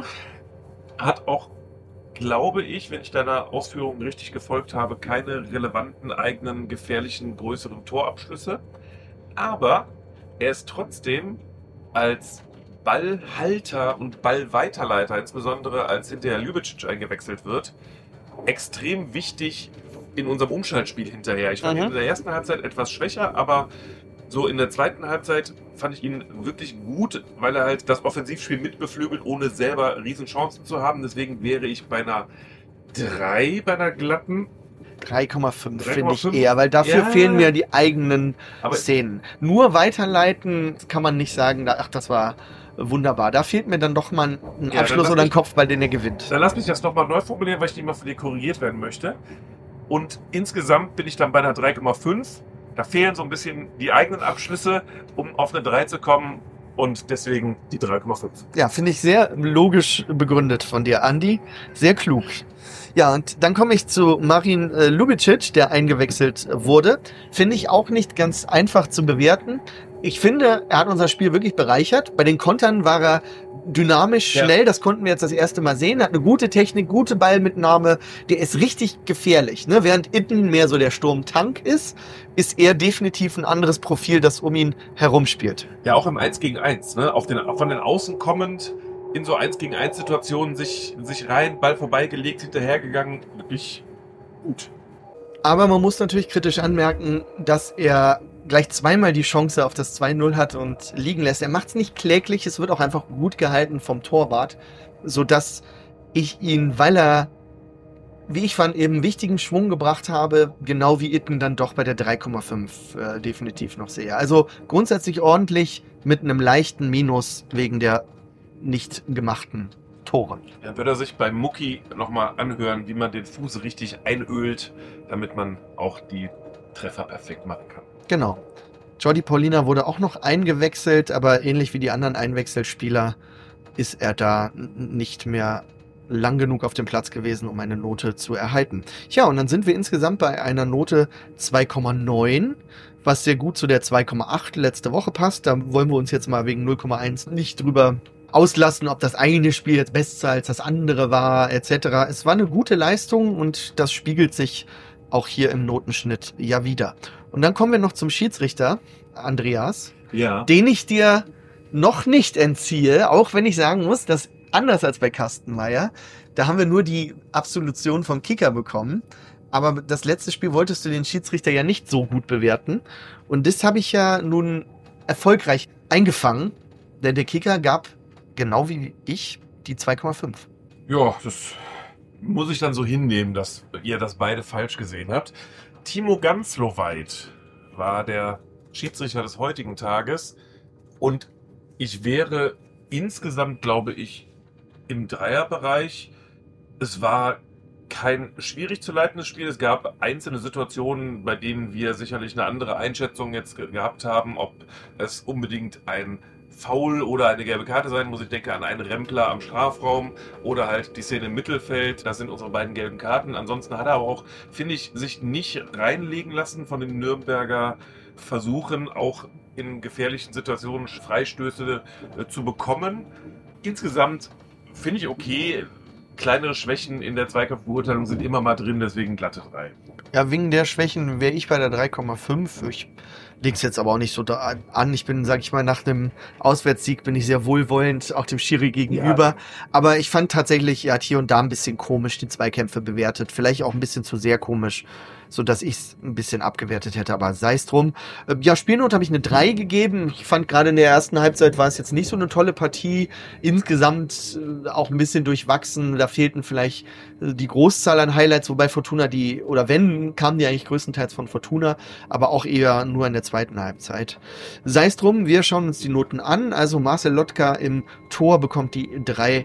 hat auch, glaube ich, wenn ich deiner Ausführung richtig gefolgt habe, keine relevanten, eigenen, gefährlichen, größeren Torabschlüsse. Aber er ist trotzdem als Ballhalter und Ballweiterleiter, insbesondere als hinterher Ljubicic eingewechselt wird, extrem wichtig in unserem Umschaltspiel hinterher. Ich fand ihn in der ersten Halbzeit etwas schwächer, aber so in der zweiten Halbzeit fand ich ihn wirklich gut, weil er halt das Offensivspiel mitbeflügelt, ohne selber Riesenchancen zu haben. Deswegen wäre ich bei einer 3, bei einer glatten. 3,5 finde ich 3,5? eher, weil dafür Ja. fehlen mir die eigenen Aber- Szenen. Nur weiterleiten kann man nicht sagen, ach, das war wunderbar. Da fehlt mir dann doch mal ein Ja, dann Abschluss lass oder ein mich- Kopfball, den er gewinnt. Dann lass mich das nochmal neu formulieren, weil ich nicht mal von dir korrigiert werden möchte. Und insgesamt bin ich dann bei einer 3,5. Da fehlen so ein bisschen die eigenen Abschlüsse, um auf eine 3 zu kommen. Und deswegen die 3,5. Ja, finde ich sehr logisch begründet von dir, Andi. Sehr klug. Ja, und dann komme ich zu Marin Ljubicic, der eingewechselt wurde. Finde ich auch nicht ganz einfach zu bewerten. Ich finde, er hat unser Spiel wirklich bereichert. Bei den Kontern war er dynamisch, Ja. schnell. Das konnten wir jetzt das erste Mal sehen. Hat eine gute Technik, gute Ballmitnahme. Der ist richtig gefährlich. Ne? Während Itten mehr so der Sturmtank ist er definitiv ein anderes Profil, das um ihn herumspielt. Ja, auch im 1 gegen 1, ne? Von den Außen kommend, in so 1 gegen 1 Situationen sich rein, Ball vorbeigelegt, hinterhergegangen. Wirklich gut. Aber man muss natürlich kritisch anmerken, dass er gleich zweimal die Chance auf das 2-0 hat und liegen lässt. Er macht es nicht kläglich, es wird auch einfach gut gehalten vom Torwart, sodass ich ihn, weil er, wie ich fand, eben wichtigen Schwung gebracht habe, genau wie Itten dann doch bei der 3,5 definitiv noch sehe. Also grundsätzlich ordentlich mit einem leichten Minus wegen der nicht gemachten Toren. Dann wird er sich bei Mucki nochmal anhören, wie man den Fuß richtig einölt, damit man auch die Treffer perfekt machen kann. Genau. Jordi Paulina wurde auch noch eingewechselt, aber ähnlich wie die anderen Einwechselspieler ist er da nicht mehr lang genug auf dem Platz gewesen, um eine Note zu erhalten. Ja, und dann sind wir insgesamt bei einer Note 2,9, was sehr gut zu der 2,8 letzte Woche passt. Da wollen wir uns jetzt mal wegen 0,1 nicht drüber auslassen, ob das eine Spiel jetzt besser als das andere war, etc. Es war eine gute Leistung und das spiegelt sich auch hier im Notenschnitt ja wieder. Und dann kommen wir noch zum Schiedsrichter, Andreas, Ja. den ich dir noch nicht entziehe, auch wenn ich sagen muss, dass anders als bei Kastenmeier, da haben wir nur die Absolution vom Kicker bekommen, aber das letzte Spiel wolltest du den Schiedsrichter ja nicht so gut bewerten und das habe ich ja nun erfolgreich eingefangen, denn der Kicker gab, genau wie ich, die 2,5. Ja, das muss ich dann so hinnehmen, dass ihr das beide falsch gesehen habt. Timo Gansloweit war der Schiedsrichter des heutigen Tages und ich wäre insgesamt, glaube ich, im Dreierbereich. Es war kein schwierig zu leitendes Spiel. Es gab einzelne Situationen, bei denen wir sicherlich eine andere Einschätzung jetzt gehabt haben, ob es unbedingt ein Foul oder eine gelbe Karte sein muss. Ich denke an einen Rempler am Strafraum oder halt die Szene im Mittelfeld. Das sind unsere beiden gelben Karten. Ansonsten hat er aber auch, finde ich, sich nicht reinlegen lassen von den Nürnberger Versuchen, auch in gefährlichen Situationen Freistöße zu bekommen. Insgesamt finde ich okay. Kleinere Schwächen in der Zweikampfbeurteilung sind immer mal drin, deswegen glatte 3. Ja, wegen der Schwächen wäre ich bei der 3,5. Ich leg's jetzt aber auch nicht so da an. Ich bin, sag ich mal, nach dem Auswärtssieg bin ich sehr wohlwollend, auch dem Schiri gegenüber. Ja. Aber ich fand tatsächlich, er hat hier und da ein bisschen komisch die Zweikämpfe bewertet. Vielleicht auch ein bisschen zu sehr komisch, sodass ich es ein bisschen abgewertet hätte. Aber sei es drum. Ja, Spielnote habe ich eine 3 gegeben. Ich fand gerade in der ersten Halbzeit war es jetzt nicht so eine tolle Partie. Insgesamt auch ein bisschen durchwachsen. Da fehlten vielleicht die Großzahl an Highlights, wobei Fortuna kamen die eigentlich größtenteils von Fortuna, aber auch eher nur in der zweiten Halbzeit. Sei es drum, wir schauen uns die Noten an. Also Marcel Lotka im Tor bekommt die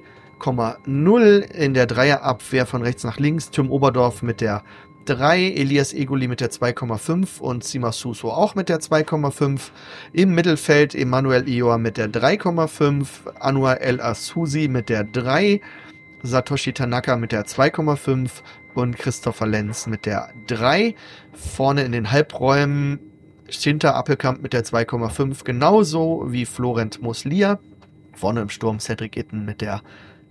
3,0. In der Dreierabwehr von rechts nach links Tim Oberdorf mit der 3, Elias Egoli mit der 2,5 und Sima Suso auch mit der 2,5. Im Mittelfeld Emanuel Ioa mit der 3,5, Anwar El Asusi mit der 3, Satoshi Tanaka mit der 2,5 und Christopher Lenz mit der 3. Vorne in den Halbräumen Shinta Appelkamp mit der 2,5, genauso wie Florent Muslia. Vorne im Sturm Cedric Itten mit der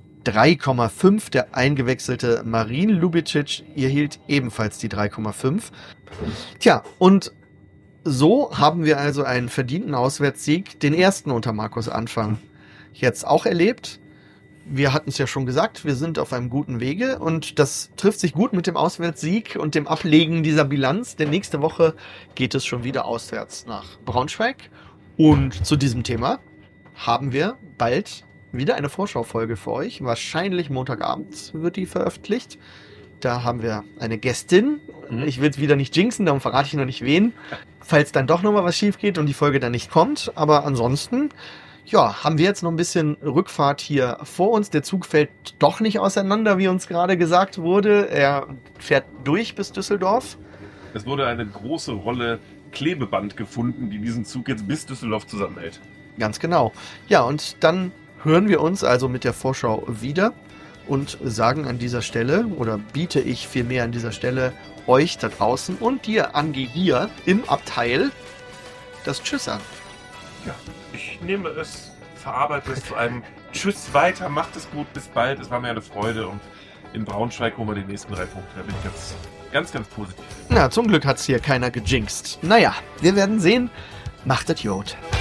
3,5. Der eingewechselte Marin Lubicic erhielt ebenfalls die 3,5. Tja, und so haben wir also einen verdienten Auswärtssieg, den ersten unter Markus Anfang, jetzt auch erlebt. Wir hatten es ja schon gesagt, wir sind auf einem guten Wege und das trifft sich gut mit dem Auswärtssieg und dem Ablegen dieser Bilanz, denn nächste Woche geht es schon wieder auswärts nach Braunschweig. Und zu diesem Thema haben wir bald wieder eine Vorschaufolge für euch. Wahrscheinlich Montagabend wird die veröffentlicht. Da haben wir eine Gästin. Ich will es wieder nicht jinxen, darum verrate ich noch nicht wen. Falls dann doch nochmal was schief geht und die Folge dann nicht kommt. Aber ansonsten, ja, haben wir jetzt noch ein bisschen Rückfahrt hier vor uns. Der Zug fällt doch nicht auseinander, wie uns gerade gesagt wurde. Er fährt durch bis Düsseldorf. Es wurde eine große Rolle Klebeband gefunden, die diesen Zug jetzt bis Düsseldorf zusammenhält. Ganz genau. Ja, und dann hören wir uns also mit der Vorschau wieder und sagen an dieser Stelle, oder biete ich vielmehr an dieser Stelle euch da draußen und dir, Angi, hier im Abteil das Tschüss an. Ja, ich nehme es, verarbeite es zu einem Tschüss weiter, macht es gut, bis bald, es war mir eine Freude und in Braunschweig holen wir die nächsten 3 Punkte, da bin ich ganz positiv. Na, zum Glück hat's hier keiner gejinxt. Naja, wir werden sehen. Macht es gut.